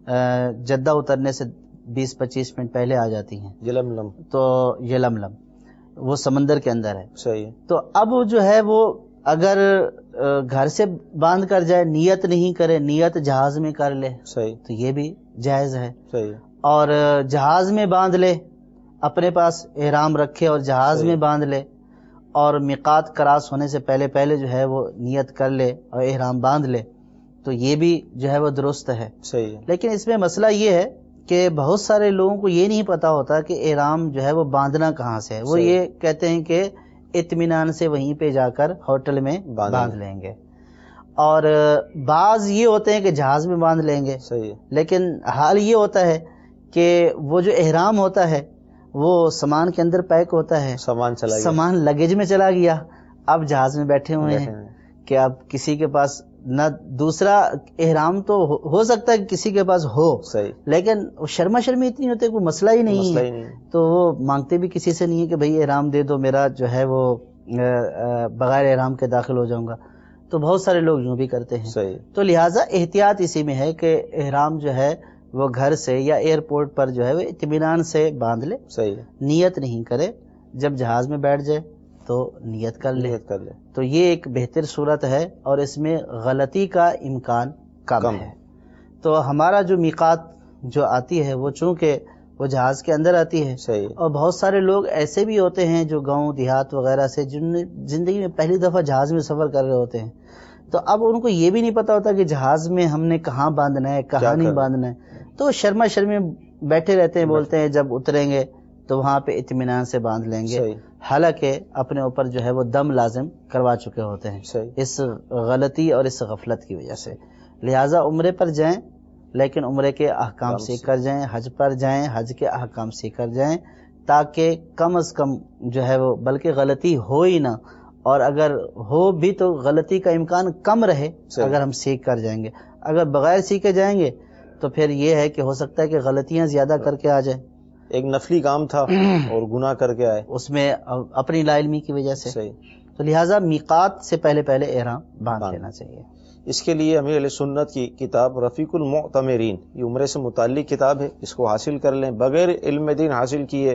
جدہ اترنے سے 20-25 منٹ پہلے آ جاتی ہیں. یلملم، تو یلملم وہ سمندر کے اندر ہے. صحیح. تو اب جو ہے وہ اگر گھر سے باندھ کر جائے، نیت نہیں کرے، نیت جہاز میں کر لے، صحیح، تو یہ بھی جائز ہے. صحیح. اور جہاز میں باندھ لے، اپنے پاس احرام رکھے اور جہاز میں باندھ لے، اور میقات کراس ہونے سے پہلے جو ہے وہ نیت کر لے اور احرام باندھ لے، تو یہ بھی جو ہے وہ درست ہے. صحیح. لیکن اس میں مسئلہ یہ ہے کہ بہت سارے لوگوں کو یہ نہیں پتا ہوتا کہ احرام جو ہے وہ باندھنا کہاں سے ہے. وہ یہ کہتے ہیں کہ اطمینان سے وہیں پہ جا کر ہوٹل میں باندھ لیں گے، اور بعض یہ ہوتے ہیں کہ جہاز میں باندھ لیں گے. صحیح. لیکن حال یہ ہوتا ہے کہ وہ جو احرام ہوتا ہے وہ سامان کے اندر پیک ہوتا ہے، سامان لگیج میں چلا گیا، اب جہاز میں بیٹھے ہوئے ہیں کہ اب کسی کے پاس نہ دوسرا احرام تو ہو سکتا ہے کہ کسی کے پاس ہو، لیکن شرما شرمی اتنی ہوتی ہے کوئی مسئلہ ہی نہیں ہے، تو وہ مانگتے بھی کسی سے نہیں ہے کہ بھئی احرام دے دو، میرا جو ہے وہ بغیر احرام کے داخل ہو جاؤں گا. تو بہت سارے لوگ یوں بھی کرتے ہیں. تو لہٰذا احتیاط اسی میں ہے کہ احرام جو ہے وہ گھر سے یا ایئرپورٹ پر جو ہے وہ اطمینان سے باندھ لے، نیت نہیں کرے، جب جہاز میں بیٹھ جائے تو نیت کر لے. تو یہ ایک بہتر صورت ہے اور اس میں غلطی کا امکان کم ہے. تو ہمارا جو میقات جو آتی ہے وہ چونکہ وہ جہاز کے اندر آتی ہے، اور بہت سارے لوگ ایسے بھی ہوتے ہیں جو گاؤں دیہات وغیرہ سے جن نے زندگی میں پہلی دفعہ جہاز میں سفر کر رہے ہوتے ہیں، تو اب ان کو یہ بھی نہیں پتا ہوتا کہ جہاز میں ہم نے کہاں باندھنا ہے، کہاں نہیں باندھنا ہے. تو شرما شرمی بیٹھے رہتے ہیں، بولتے ہیں جب اتریں گے تو وہاں پہ اطمینان سے باندھ لیں گے، حالانکہ اپنے اوپر جو ہے وہ دم لازم کروا چکے ہوتے ہیں اس غلطی اور اس غفلت کی وجہ سے. لہٰذا عمرے پر جائیں لیکن عمرے کے احکام سیکھ کر جائیں، حج پر جائیں حج کے احکام سیکھ کر جائیں، تاکہ کم از کم جو ہے وہ بلکہ غلطی ہو ہی نہ، اور اگر ہو بھی تو غلطی کا امکان کم رہے اگر ہم سیکھ کر جائیں گے. اگر بغیر سیکھے جائیں گے تو پھر یہ ہے کہ ہو سکتا ہے کہ غلطیاں زیادہ کر کے آ جائیں. ایک نفلی کام تھا اور گناہ کر کے آئے اس میں اپنی لا علمی کی وجہ سے. تو لہٰذا میقات سے پہلے احرام باندھ لینا چاہیے. اس کے لیے امیر علیہ سنت کی کتاب رفیق المعتمرین، یہ عمرے سے متعلق کتاب ہے، اس کو حاصل کر لیں. بغیر علم دین حاصل کیے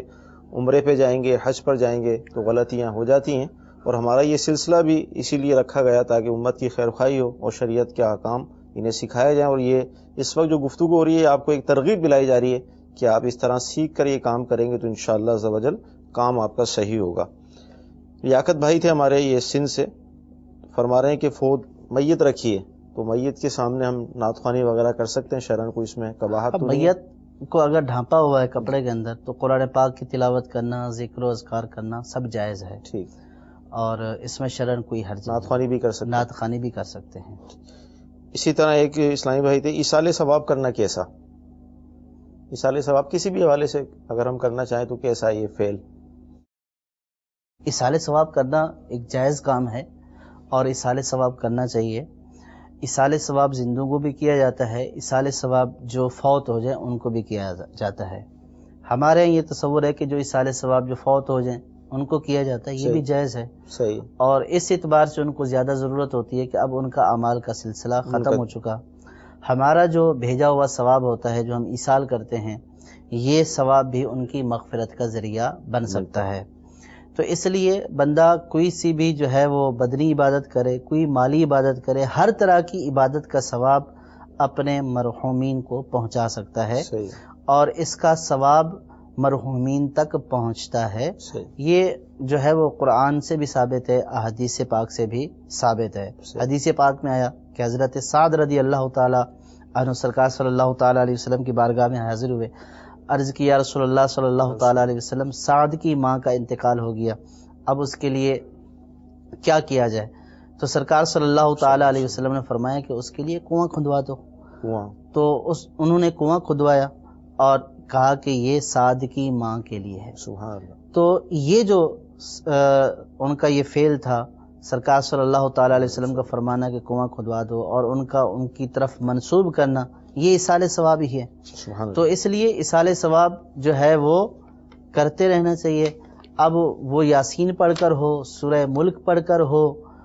عمرے پہ جائیں گے، حج پر جائیں گے تو غلطیاں ہو جاتی ہیں، اور ہمارا یہ سلسلہ بھی اسی لیے رکھا گیا تاکہ امت کی خیر خواہی ہو اور شریعت کے احکام انہیں سکھائے جائیں. اور یہ اس وقت جو گفتگو ہو رہی ہے آپ کو ایک ترغیب دلائی جا رہی ہے کہ آپ اس طرح سیکھ کر یہ کام کریں گے تو انشاءاللہ عز و جل کام آپ کا صحیح ہوگا. لیاقت بھائی تھے ہمارے، یہ سندھ سے، فرما رہے ہیں کہ فوت میت رکھی ہے تو میت کے سامنے ہم نعت خوانی وغیرہ کر سکتے ہیں؟ شرعن کوئی اس میں قباحت تو نہیں ہے؟ میت کو اگر ڈھانپا ہوا ہے کپڑے کے اندر تو قرآن پاک کی تلاوت کرنا، ذکر و اذکار کرنا سب جائز ہے. ٹھیک. اور اس میں شرعن کوئی حرج نہیں. نعت خوانی بھی کر سکتے ہیں؟ نعت خوانی بھی کر سکتے ہیں. اسی طرح ایک اسلامی بھائی تھے، ایصال ثواب کرنا کیسا؟ ایصال ثواب کسی بھی حوالے سے اگر ہم کرنا چاہیں تو کیسا یہ فعل؟ ایصال ثواب کرنا ایک جائز کام ہے اور ایصال ثواب کرنا چاہیے. ایصال ثواب زندوں کو بھی کیا جاتا ہے، ایصال ثواب جو فوت ہو جائیں ان کو بھی کیا جاتا ہے. ہمارے یہ تصور ہے کہ جو ایصال ثواب جو فوت ہو جائیں ان کو کیا جاتا ہے، یہ بھی جائز ہے. صحیح. اور اس اعتبار سے ان کو زیادہ ضرورت ہوتی ہے کہ اب ان کا اعمال کا سلسلہ ختم ہو چکا. ہمارا جو بھیجا ہوا ثواب ہوتا ہے جو ہم ایصال کرتے ہیں، یہ ثواب بھی ان کی مغفرت کا ذریعہ بن سکتا ہے. تو اس لیے بندہ کوئی سی بھی جو ہے وہ بدنی عبادت کرے، کوئی مالی عبادت کرے، ہر طرح کی عبادت کا ثواب اپنے مرحومین کو پہنچا سکتا ہے. اور اس کا ثواب مرحومین تک پہنچتا ہے. یہ جو ہے وہ قرآن سے بھی ثابت ہے، احادیث پاک سے بھی ثابت ہے. حدیث پاک میں آیا کہ حضرت سعد رضی اللہ تعالی عنہ سرکار صلی اللہ تعالی علیہ وسلم کی بارگاہ میں حاضر ہوئے. عرض کیا رسول اللہ صلی اللہ تعالی علیہ وسلم، سعد کی ماں کا انتقال ہو گیا، اب اس کے لیے کیا کیا جائے؟ تو سرکار صلی اللہ تعالی علیہ وسلم نے فرمایا کہ اس کے لیے کنواں کھدوا دو. تو انہوں نے کنواں کھدوایا اور کہا کہ یہ سعد کی ماں کے لیے ہے. سبحان اللہ. تو یہ جو ان کا یہ فعل تھا، سرکار صلی اللہ تعالی علیہ وسلم کا فرمانا کہ کنواں کھدوا دو اور ان کی طرف منسوب کرنا، یہ ایصال ثواب ہی ہے. تو اس لیے ایصال ثواب جو ہے وہ کرتے رہنا چاہیے. اب وہ یاسین پڑھ کر ہو، سورہ ملک پڑھ کر ہو،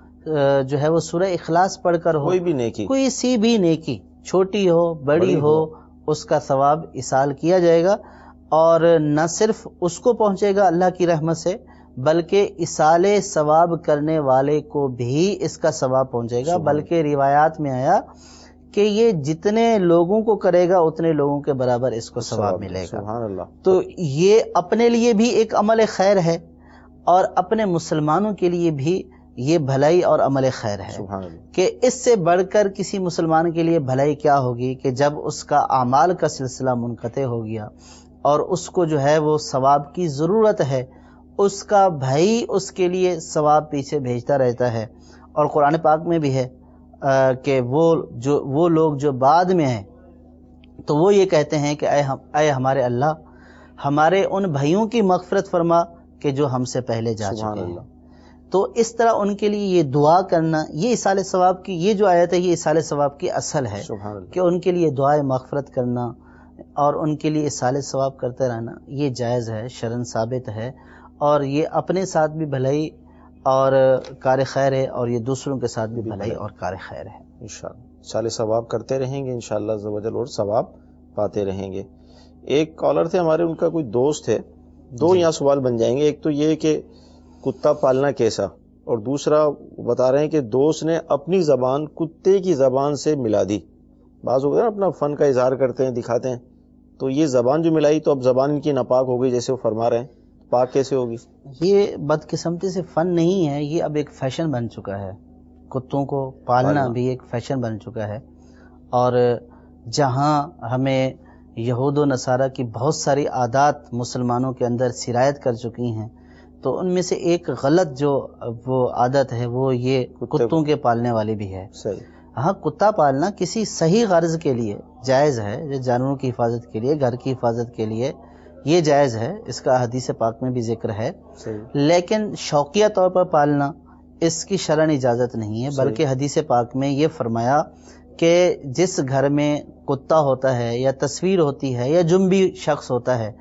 جو ہے وہ سورہ اخلاص پڑھ کر ہو، کوئی بھی نیکی، کوئی سی بھی نیکی، چھوٹی ہو بڑی ہو، اس کا ثواب ایصال کیا جائے گا. اور نہ صرف اس کو پہنچے گا اللہ کی رحمت سے، بلکہ ایصال ثواب کرنے والے کو بھی اس کا ثواب پہنچے گا. بلکہ روایات میں آیا کہ یہ جتنے لوگوں کو کرے گا اتنے لوگوں کے برابر اس کو ثواب ملے گا. سبحان اللہ. تو یہ اپنے لیے بھی ایک عمل خیر ہے اور اپنے مسلمانوں کے لیے بھی یہ بھلائی اور عمل خیر ہے. سبحان اللہ. کہ اس سے بڑھ کر کسی مسلمان کے لیے بھلائی کیا ہوگی کہ جب اس کا اعمال کا سلسلہ منقطع ہو گیا اور اس کو جو ہے وہ ثواب کی ضرورت ہے، اس کا بھائی اس کے لیے ثواب پیچھے بھیجتا رہتا ہے. اور قرآن پاک میں بھی ہے کہ وہ لوگ جو بعد میں ہیں تو وہ یہ کہتے ہیں کہ اے ہمارے اللہ، ہمارے ان بھائیوں کی مغفرت فرما کہ جو ہم سے پہلے جا چکے ہیں. تو اس طرح ان کے لیے یہ دعا کرنا، یہ ایصال ثواب کی یہ جو آیت ہے یہ ایصال ثواب کی اصل ہے کہ ان کے لیے دعائے مغفرت کرنا اور ان کے لیے ایصال ثواب کرتے رہنا، یہ جائز ہے، شرعن ثابت ہے. اور یہ اپنے ساتھ بھی بھلائی اور کار خیر ہے اور یہ دوسروں کے ساتھ بھی بھلائی اور کار خیر ہے. انشاءاللہ ایصال ثواب کرتے رہیں گے انشاءاللہ عز و جل اور ثواب پاتے رہیں گے. ایک کالر تھے ہمارے، ان کا کوئی دوست ہے، دو یہاں سوال بن جائیں گے. ایک تو یہ کہ کتا پالنا کیسا، اور دوسرا بتا رہے ہیں کہ دوست نے اپنی زبان کتے کی زبان سے ملا دی. بعض لوگ اپنا فن کا اظہار کرتے ہیں، دکھاتے ہیں، تو یہ زبان جو ملائی تو اب زبان ان کی ناپاک ہو گئی جیسے وہ فرما رہے ہیں، پاک کیسے ہوگی؟ یہ بدقسمتی سے فن نہیں ہے، یہ اب ایک فیشن بن چکا ہے. کتوں کو پالنا بھی ایک فیشن بن چکا ہے. اور جہاں ہمیں یہود و نصارہ کی بہت ساری عادات مسلمانوں کے اندر سرایت کر چکی ہیں، تو ان میں سے ایک غلط جو وہ عادت ہے وہ یہ کتوں کے پالنے والی بھی ہے. صحیح. ہاں، کتا پالنا کسی صحیح غرض کے لیے جائز ہے، جانوروں کی حفاظت کے لیے، گھر کی حفاظت کے لیے یہ جائز ہے، اس کا حدیث پاک میں بھی ذکر ہے. لیکن شوقیہ طور پر پالنا اس کی شرعن اجازت نہیں ہے، بلکہ حدیث پاک میں یہ فرمایا کہ جس گھر میں کتا ہوتا ہے یا تصویر ہوتی ہے یا جنبی شخص ہوتا ہے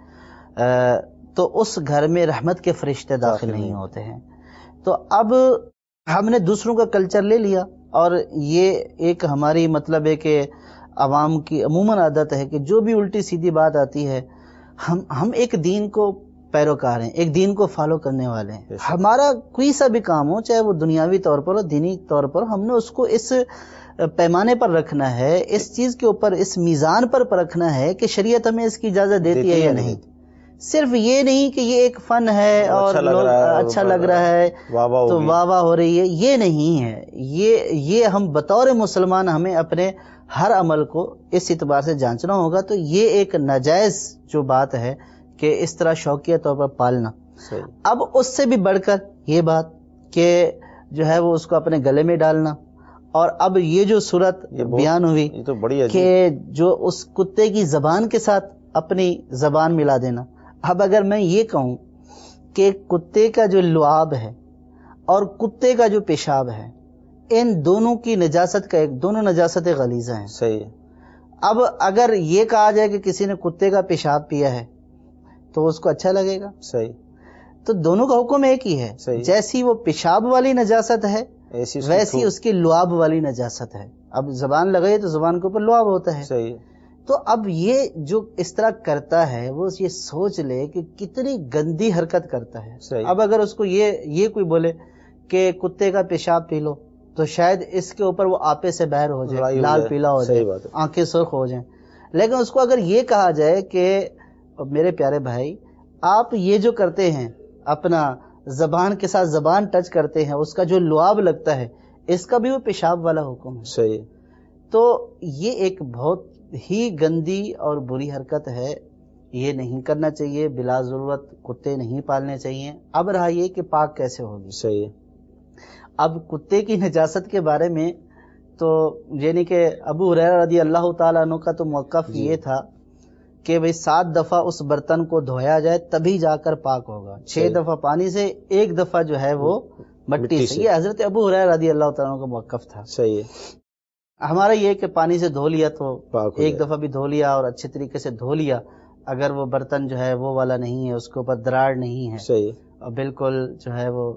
تو اس گھر میں رحمت کے فرشتے داخل نہیں ہوتے ہیں. تو اب ہم نے دوسروں کا کلچر لے لیا اور یہ ایک ہماری مطلب ہے کہ عوام کی عموماً عادت ہے کہ جو بھی الٹی سیدھی بات آتی ہے ہم ایک دین کو پیروکار ہیں، ایک دین کو فالو کرنے والے ہیں. ہمارا کوئی سا بھی کام ہو، چاہے وہ دنیاوی طور پر ہو، دینی طور پر، ہم نے اس کو اس پیمانے پر رکھنا ہے، اس چیز کے اوپر، اس میزان پر پرکھنا ہے کہ شریعت ہمیں اس کی اجازت دیتی ہے یا نہیں. صرف یہ نہیں کہ یہ ایک فن ہے اور اچھا لگ رہا ہے تو واہ واہ ہو رہی ہے، یہ نہیں ہے. یہ ہم بطور مسلمان ہمیں اپنے ہر عمل کو اس اعتبار سے جانچنا ہوگا. تو یہ ایک ناجائز جو بات ہے کہ اس طرح شوقیہ طور پر پالنا. اب اس سے بھی بڑھ کر یہ بات کہ جو ہے وہ اس کو اپنے گلے میں ڈالنا، اور اب یہ جو صورت بیان ہوئی کہ جو اس کتے کی زبان کے ساتھ اپنی زبان ملا دینا. اب اگر میں یہ کہوں کہ کتے کا جو لعاب ہے اور کتے کا جو پیشاب ہے، ان دونوں کی نجاست کا دونوں نجاست غلیظہ ہیں. صحیح. اب اگر یہ کہا جائے کہ کسی نے کتے کا پیشاب پیا ہے تو اس کو اچھا لگے گا؟ صحیح. تو دونوں کا حکم ایک ہی ہے. جیسی وہ پیشاب والی نجاست ہے ویسی اس کی لعاب والی نجاست ہے. اب زبان لگائی تو زبان کے اوپر لعاب ہوتا ہے. صحیح. تو اب یہ جو اس طرح کرتا ہے وہ یہ سوچ لے کہ کتنی گندی حرکت کرتا ہے. صحیح. اب اگر اس کو یہ کوئی بولے کہ کتے کا پیشاب پی لو تو شاید اس کے اوپر وہ آپے سے باہر ہو جائے، لال پیلا ہو جائے، آنکھیں سرخ ہو جائیں. لیکن اس کو اگر یہ کہا جائے کہ میرے پیارے بھائی آپ یہ جو کرتے ہیں، اپنا زبان کے ساتھ زبان ٹچ کرتے ہیں، اس کا جو لعاب لگتا ہے اس کا بھی وہ پیشاب والا حکم ہے. صحیح. تو یہ ایک بہت ہی گندی اور بری حرکت ہے، یہ نہیں کرنا چاہیے. بلا ضرورت کتے نہیں پالنے چاہیے. اب رہا یہ کہ پاک کیسے ہوگی. صحیح. اب کتے کی نجاست کے بارے میں تو یعنی کہ ابو ہریرہ رضی اللہ تعالیٰ عنہ کا تو موقف یہ تھا کہ بھئی 7 دفعہ اس برتن کو دھویا جائے تبھی جا کر پاک ہوگا. 6 دفعہ پانی سے، 1 دفعہ جو ہے وہ مٹی سے. یہ حضرت ابو ہریرہ رضی اللہ تعالیٰ عنہ کا موقف تھا. صحیح. ہمارا یہ کہ پانی سے دھو لیا تو 1 دفعہ بھی دھو لیا اور اچھے طریقے سے دھو لیا. اگر وہ برتن جو ہے وہ والا نہیں ہے، اس کے اوپر دراڑ نہیں ہے، صحیح، اور بالکل جو ہے وہ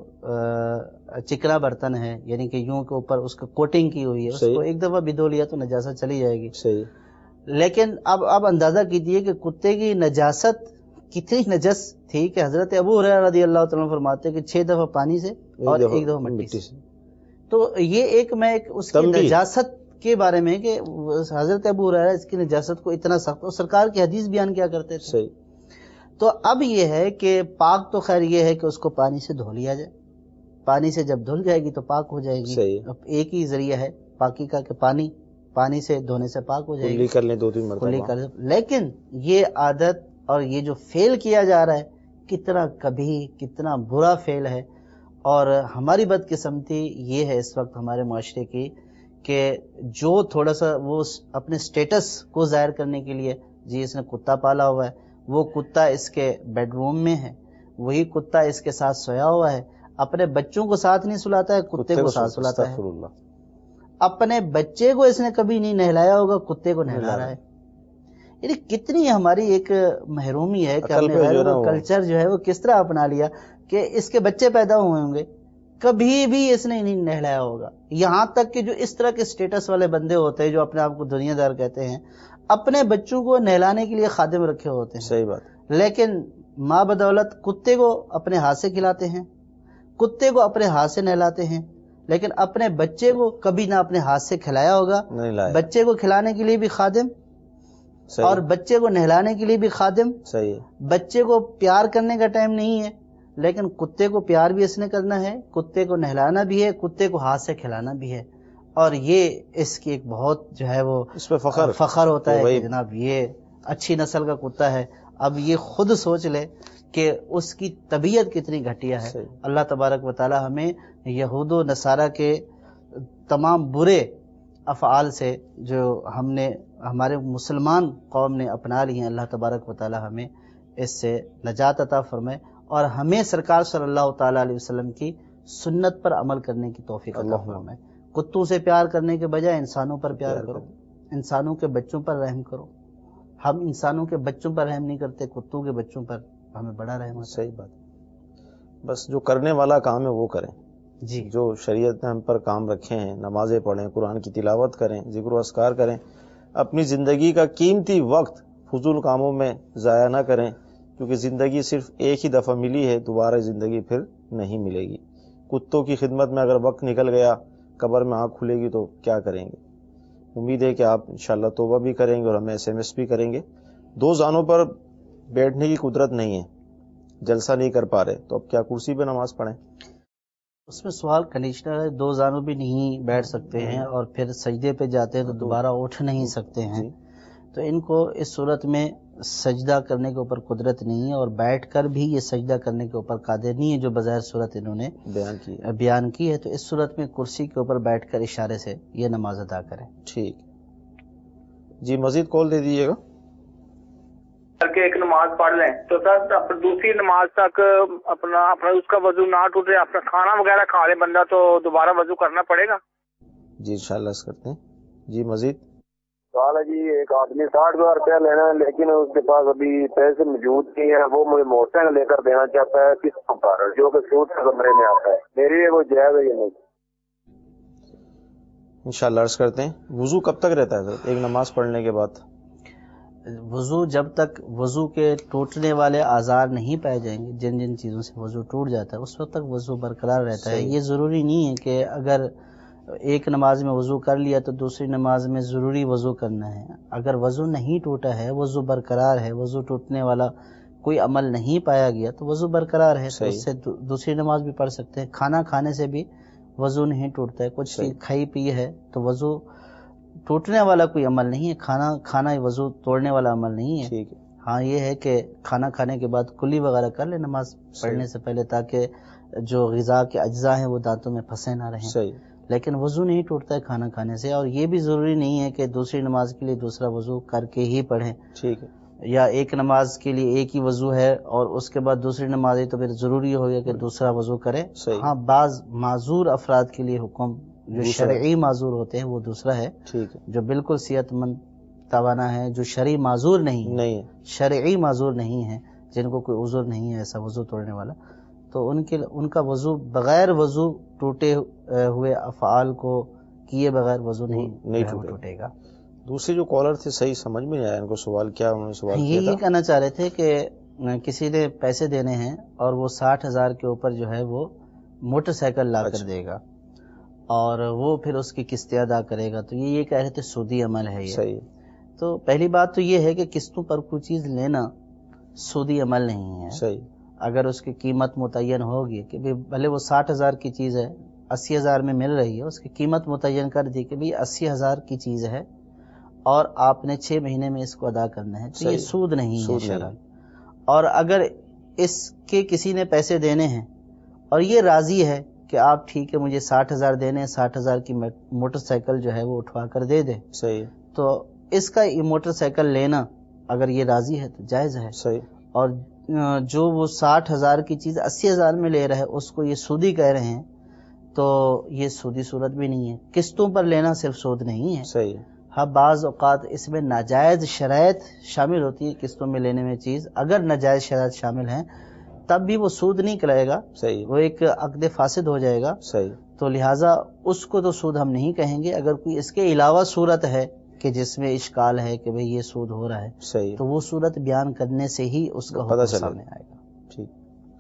چکنا برتن ہے، یعنی کہ یوں کے اوپر اس کا کوٹنگ کی ہوئی ہے، اس کو 1 دفعہ بھی دھو لیا تو نجاست چلی جائے گی. صحیح. لیکن اب اندازہ کیجئے کہ کتے کی نجاست کتنی نجس تھی کہ حضرت ابو ہریرہ رضی اللہ تعالیٰ عنہ فرماتے کہ 6 دفعہ پانی سے اور 1 دفعہ مٹی سے. تو یہ میں اس کی نجاست کے بارے میں کہ حضرت ابو ہریرہ اس کی نجاست کو اتنا سخت، اور سرکار کی حدیث بیان کیا کرتے تھے. صحیح. تو اب یہ ہے کہ پاک تو خیر یہ ہے کہ اس کو پانی سے دھو لیا جائے، پانی سے جب دھل جائے گی تو پاک ہو جائے گی. صحیح. اب ایک ہی ذریعہ ہے پاکی کا کہ پانی سے دھونے سے پاک ہو جائے گی، کلی کر لیں 2-3 مرتبہ. لیکن یہ عادت اور یہ جو فعل کیا جا رہا ہے کتنا کبھی کتنا برا فعل ہے. اور ہماری بدقسمتی یہ ہے اس وقت ہمارے معاشرے کی کہ جو تھوڑا سا وہ اپنے سٹیٹس کو ظاہر کرنے کے لیے جی اس نے کتا پالا ہوا ہے، وہ کتا اس کے بیڈ روم میں ہے، وہی کتا اس کے ساتھ سویا ہوا ہے، اپنے بچوں کو ساتھ نہیں سلاتا ہے، کتے کو ساتھ سلاتا ہے. اپنے بچے کو اس نے کبھی نہیں نہلایا ہوگا، کتے کو نہلا رہا ہے. یعنی کتنی ہماری ایک محرومی ہے کہ ہم نے کلچر جو ہے وہ کس طرح اپنا لیا کہ اس کے بچے پیدا ہوئے ہوں گے کبھی بھی اس نے نہیں نہلایا ہوگا. یہاں تک کہ جو اس طرح کے سٹیٹس والے بندے ہوتے ہیں جو اپنے آپ کو دنیا دار کہتے ہیں، اپنے بچوں کو نہلانے کے لیے خادم رکھے ہوتے ہیں. صحیح بات. لیکن ماں بدولت کتے کو اپنے ہاتھ سے کھلاتے ہیں، کتے کو اپنے ہاتھ سے نہلاتے ہیں، لیکن اپنے بچے کو کبھی نہ اپنے ہاتھ سے کھلایا ہوگا. بچے کو کھلانے کے لیے بھی خادم اور بچے کو نہلانے کے لیے بھی خادم. صحیح. بچے کو پیار کرنے کا ٹائم نہیں ہے، لیکن کتے کو پیار بھی اس نے کرنا ہے، کتے کو نہلانا بھی ہے، کتے کو ہاتھ سے کھلانا بھی ہے. اور یہ اس کی ایک بہت جو ہے وہ اس پہ فخر ہوتا ہے کہ جناب یہ اچھی نسل کا کتا ہے. اب یہ خود سوچ لے کہ اس کی طبیعت کتنی گھٹیا ہے. اللہ تبارک و تعالی ہمیں یہود و نصارہ کے تمام برے افعال سے جو ہم نے ہمارے مسلمان قوم نے اپنا لی ہیں، اللہ تبارک و تعالی ہمیں اس سے نجات عطا فرمائے اور ہمیں سرکار صلی اللہ تعالی علیہ وسلم کی سنت پر عمل کرنے کی توفیق عطا فرمائے. کتوں سے پیار کرنے کے بجائے انسانوں پر پیار کرو، انسانوں کے بچوں پر رحم کرو. ہم انسانوں کے بچوں پر رحم نہیں کرتے، کتوں کے بچوں پر ہمیں بڑا رحم ہوتا ہے. صحیح بات. بس جو کرنے والا کام ہے وہ کریں جی. جو شریعت نے ہم پر کام رکھے ہیں، نمازیں پڑھیں، قرآن کی تلاوت کریں، ذکر و اذکار کریں، اپنی زندگی کا قیمتی وقت فضول کاموں میں ضائع نہ کریں، کیونکہ زندگی صرف ایک ہی دفعہ ملی ہے، دوبارہ زندگی پھر نہیں ملے گی۔ کتوں کی خدمت میں اگر وقت نکل گیا، قبر میں آنکھ کھلے گی تو کیا کریں گے؟ امید ہے کہ آپ انشاءاللہ توبہ بھی کریں گے اور ہمیں SMS بھی کریں گے۔ دو زانوں پر بیٹھنے کی قدرت نہیں ہے، جلسہ نہیں کر پا رہے، تو اب کیا کرسی پہ نماز پڑھیں؟ اس میں سوال کنڈیشنل ہے، دو زانوں بھی نہیں بیٹھ سکتے ہیں اور پھر سجدے پہ جاتے ہیں تو دوبارہ اٹھ نہیں سکتے ہیں، تو ان کو اس صورت میں سجدہ کرنے کے اوپر قدرت نہیں ہے اور بیٹھ کر بھی یہ سجدہ کرنے کے اوپر قادر نہیں ہے جو بظاہر صورت انہوں نے بیان کی ہے، تو اس صورت میں کرسی کے اوپر بیٹھ کر اشارے سے یہ نماز ادا کریں۔ ٹھیک جی، مزید کال دے دیجیے گا کر کے ایک نماز پڑھ لیں تو سر دوسری نماز تک اپنا اس کا وضو نہ ٹوٹے، اپنا کھانا وغیرہ کھا لے بندہ تو دوبارہ وضو کرنا پڑے گا؟ جی انشاءاللہ اس کرتے ہیں۔ جی مزید سوال ہے جی، ایک آدمی 60,000 روپیہ لینا ہے لیکن اس کے پاس ابھی پیسے موجود نہیں ہیں، وہ مجھے موٹر سائیکل لے کر دینا چاہتا ہے قسطوں پر، جو کہ سود کے زمرے میں آتا ہے، میری وہ جائز ہے یا نہیں؟ انشاءاللہ عرض کرتے ہیں۔ وضو کب تک رہتا ہے حضرت ایک نماز پڑھنے کے بعد؟ وضو جب تک وضو کے ٹوٹنے والے آزار نہیں پائے جائیں گے، جن جن چیزوں سے وضو ٹوٹ جاتا ہے اس وقت تک وضو برقرار رہتا ہے۔ یہ ضروری نہیں ہے کہ اگر ایک نماز میں وضو کر لیا تو دوسری نماز میں ضروری وضو کرنا ہے۔ اگر وضو نہیں ٹوٹا ہے، وضو برقرار ہے، وضو ٹوٹنے والا کوئی عمل نہیں پایا گیا تو وضو برقرار ہے، تو اس سے دوسری نماز بھی پڑھ سکتے ہیں۔ کھانا کھانے سے بھی وضو نہیں ٹوٹتا ہے، کچھ چیز کھائی پی ہے تو وضو ٹوٹنے والا کوئی عمل نہیں ہے، کھانا وضو توڑنے والا عمل نہیں ہے۔ ہاں یہ ہے کہ کھانا کھانے کے بعد کلی وغیرہ کر لے نماز پڑھنے سے پہلے، تاکہ جو غذا کے اجزاء ہیں وہ دانتوں میں پھنسے نہ رہیں، لیکن وضو نہیں ٹوٹتا ہے کھانا کھانے سے۔ اور یہ بھی ضروری نہیں ہے کہ دوسری نماز کے لیے دوسرا وضو کر کے ہی پڑھیں، ٹھیک ہے، یا ایک نماز کے لیے ایک ہی وضو ہے اور اس کے بعد دوسری نماز ہے تو پھر ضروری ہو گیا کہ دوسرا وضو کرے۔ ہاں بعض معذور افراد کے لیے حکم جو شرعی معذور ہوتے ہیں وہ دوسرا ہے، جو بالکل صحت مند توانا ہے، جو شرعی معذور نہیں ہے، شرعی معذور نہیں ہے، جن کو کوئی عذر نہیں ہے ایسا وضو توڑنے والا، تو ان کا وضو بغیر وضو ٹوٹے ہوئے افعال کو کیے بغیر وضو نہیں ٹوٹے گا۔ دوسری جو کالر تھے صحیح سمجھ میں نہیں آیا ان کو سوال کیا انہوں نے سوال کیا تھا؟ یہ کہنا چاہ رہے تھے کہ کسی نے پیسے دینے ہیں اور وہ 60,000 کے اوپر جو ہے وہ موٹر سائیکل لا کر دے گا اور وہ پھر اس کی قسطیں ادا کرے گا، تو یہ کہہ رہے تھے سودی عمل ہے یہ۔ صحیح۔ تو پہلی بات تو یہ ہے کہ قسطوں پر کوئی چیز لینا سودی عمل نہیں ہے۔ صحیح۔ اگر اس کی قیمت متعین ہوگی کہ بھلے وہ 60,000 کی چیز ہے 80,000 میں مل رہی ہے، اس کی قیمت متعین کر دی کہ 80,000 کی چیز ہے اور آپ نے 6 مہینے میں اس کو ادا کرنا ہے، تو یہ سود نہیں ہے شرعاً۔ اور اگر اس کے کسی نے پیسے دینے ہیں اور یہ راضی ہے کہ آپ ٹھیک ہے مجھے 60,000 دینے ہیں، 60,000 کی موٹر سائیکل جو ہے وہ اٹھوا کر دے دے، صحیح، تو اس کا یہ موٹر سائیکل لینا اگر یہ راضی ہے تو جائز ہے۔ صحیح۔ اور جو وہ 60,000 کی چیز 80,000 میں لے رہا ہے اس کو یہ سودی کہہ رہے ہیں، تو یہ سودی صورت بھی نہیں ہے۔ قسطوں پر لینا صرف سود نہیں ہے، صحیح۔ ہاں بعض اوقات اس میں ناجائز شرائط شامل ہوتی ہے قسطوں میں لینے میں چیز، اگر ناجائز شرائط شامل ہیں تب بھی وہ سود نہیں کہلائے گا، صحیح، وہ ایک عقد فاسد ہو جائے گا، صحیح، تو لہٰذا اس کو تو سود ہم نہیں کہیں گے۔ اگر کوئی اس کے علاوہ صورت ہے کہ جس میں اشکال ہے کہ بھئی یہ سود ہو رہا ہے، صحیح، تو وہ صورت بیان کرنے سے ہی اس کا حکم سامنے آئے گا۔ ٹھیک،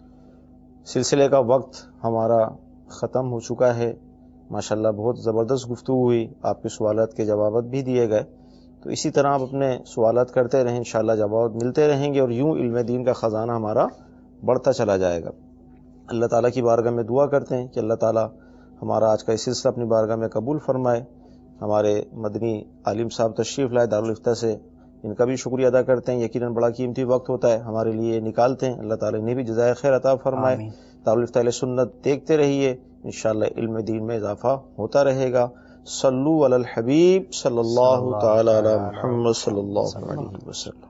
سلسلے کا وقت ہمارا ختم ہو چکا ہے، ماشاءاللہ بہت زبردست گفتگو ہوئی، آپ کے سوالات کے جوابات بھی دیے گئے، تو اسی طرح آپ اپنے سوالات کرتے رہیں، انشاءاللہ جواب ملتے رہیں گے اور یوں علم دین کا خزانہ ہمارا بڑھتا چلا جائے گا۔ اللہ تعالیٰ کی بارگاہ میں دعا کرتے ہیں کہ اللہ تعالیٰ ہمارا آج کا یہ سلسلہ اپنی بارگاہ میں قبول فرمائے۔ ہمارے مدنی عالم صاحب تشریف لائے دارالفتہ سے، ان کا بھی شکریہ ادا کرتے ہیں، یقیناً بڑا قیمتی وقت ہوتا ہے ہمارے لیے نکالتے ہیں، اللہ تعالیٰ انہیں بھی جزائے خیر عطا فرمائے۔ دارالفتہ اہل سنت دیکھتے رہیے، انشاءاللہ علم دین میں اضافہ ہوتا رہے گا۔ صلو علی الحبیب صلی اللہ تعالی علی محمد صلی اللہ علیہ وسلم۔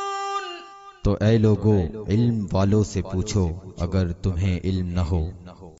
تو اے لوگو علم والوں سے پوچھو اگر تمہیں علم نہ ہو۔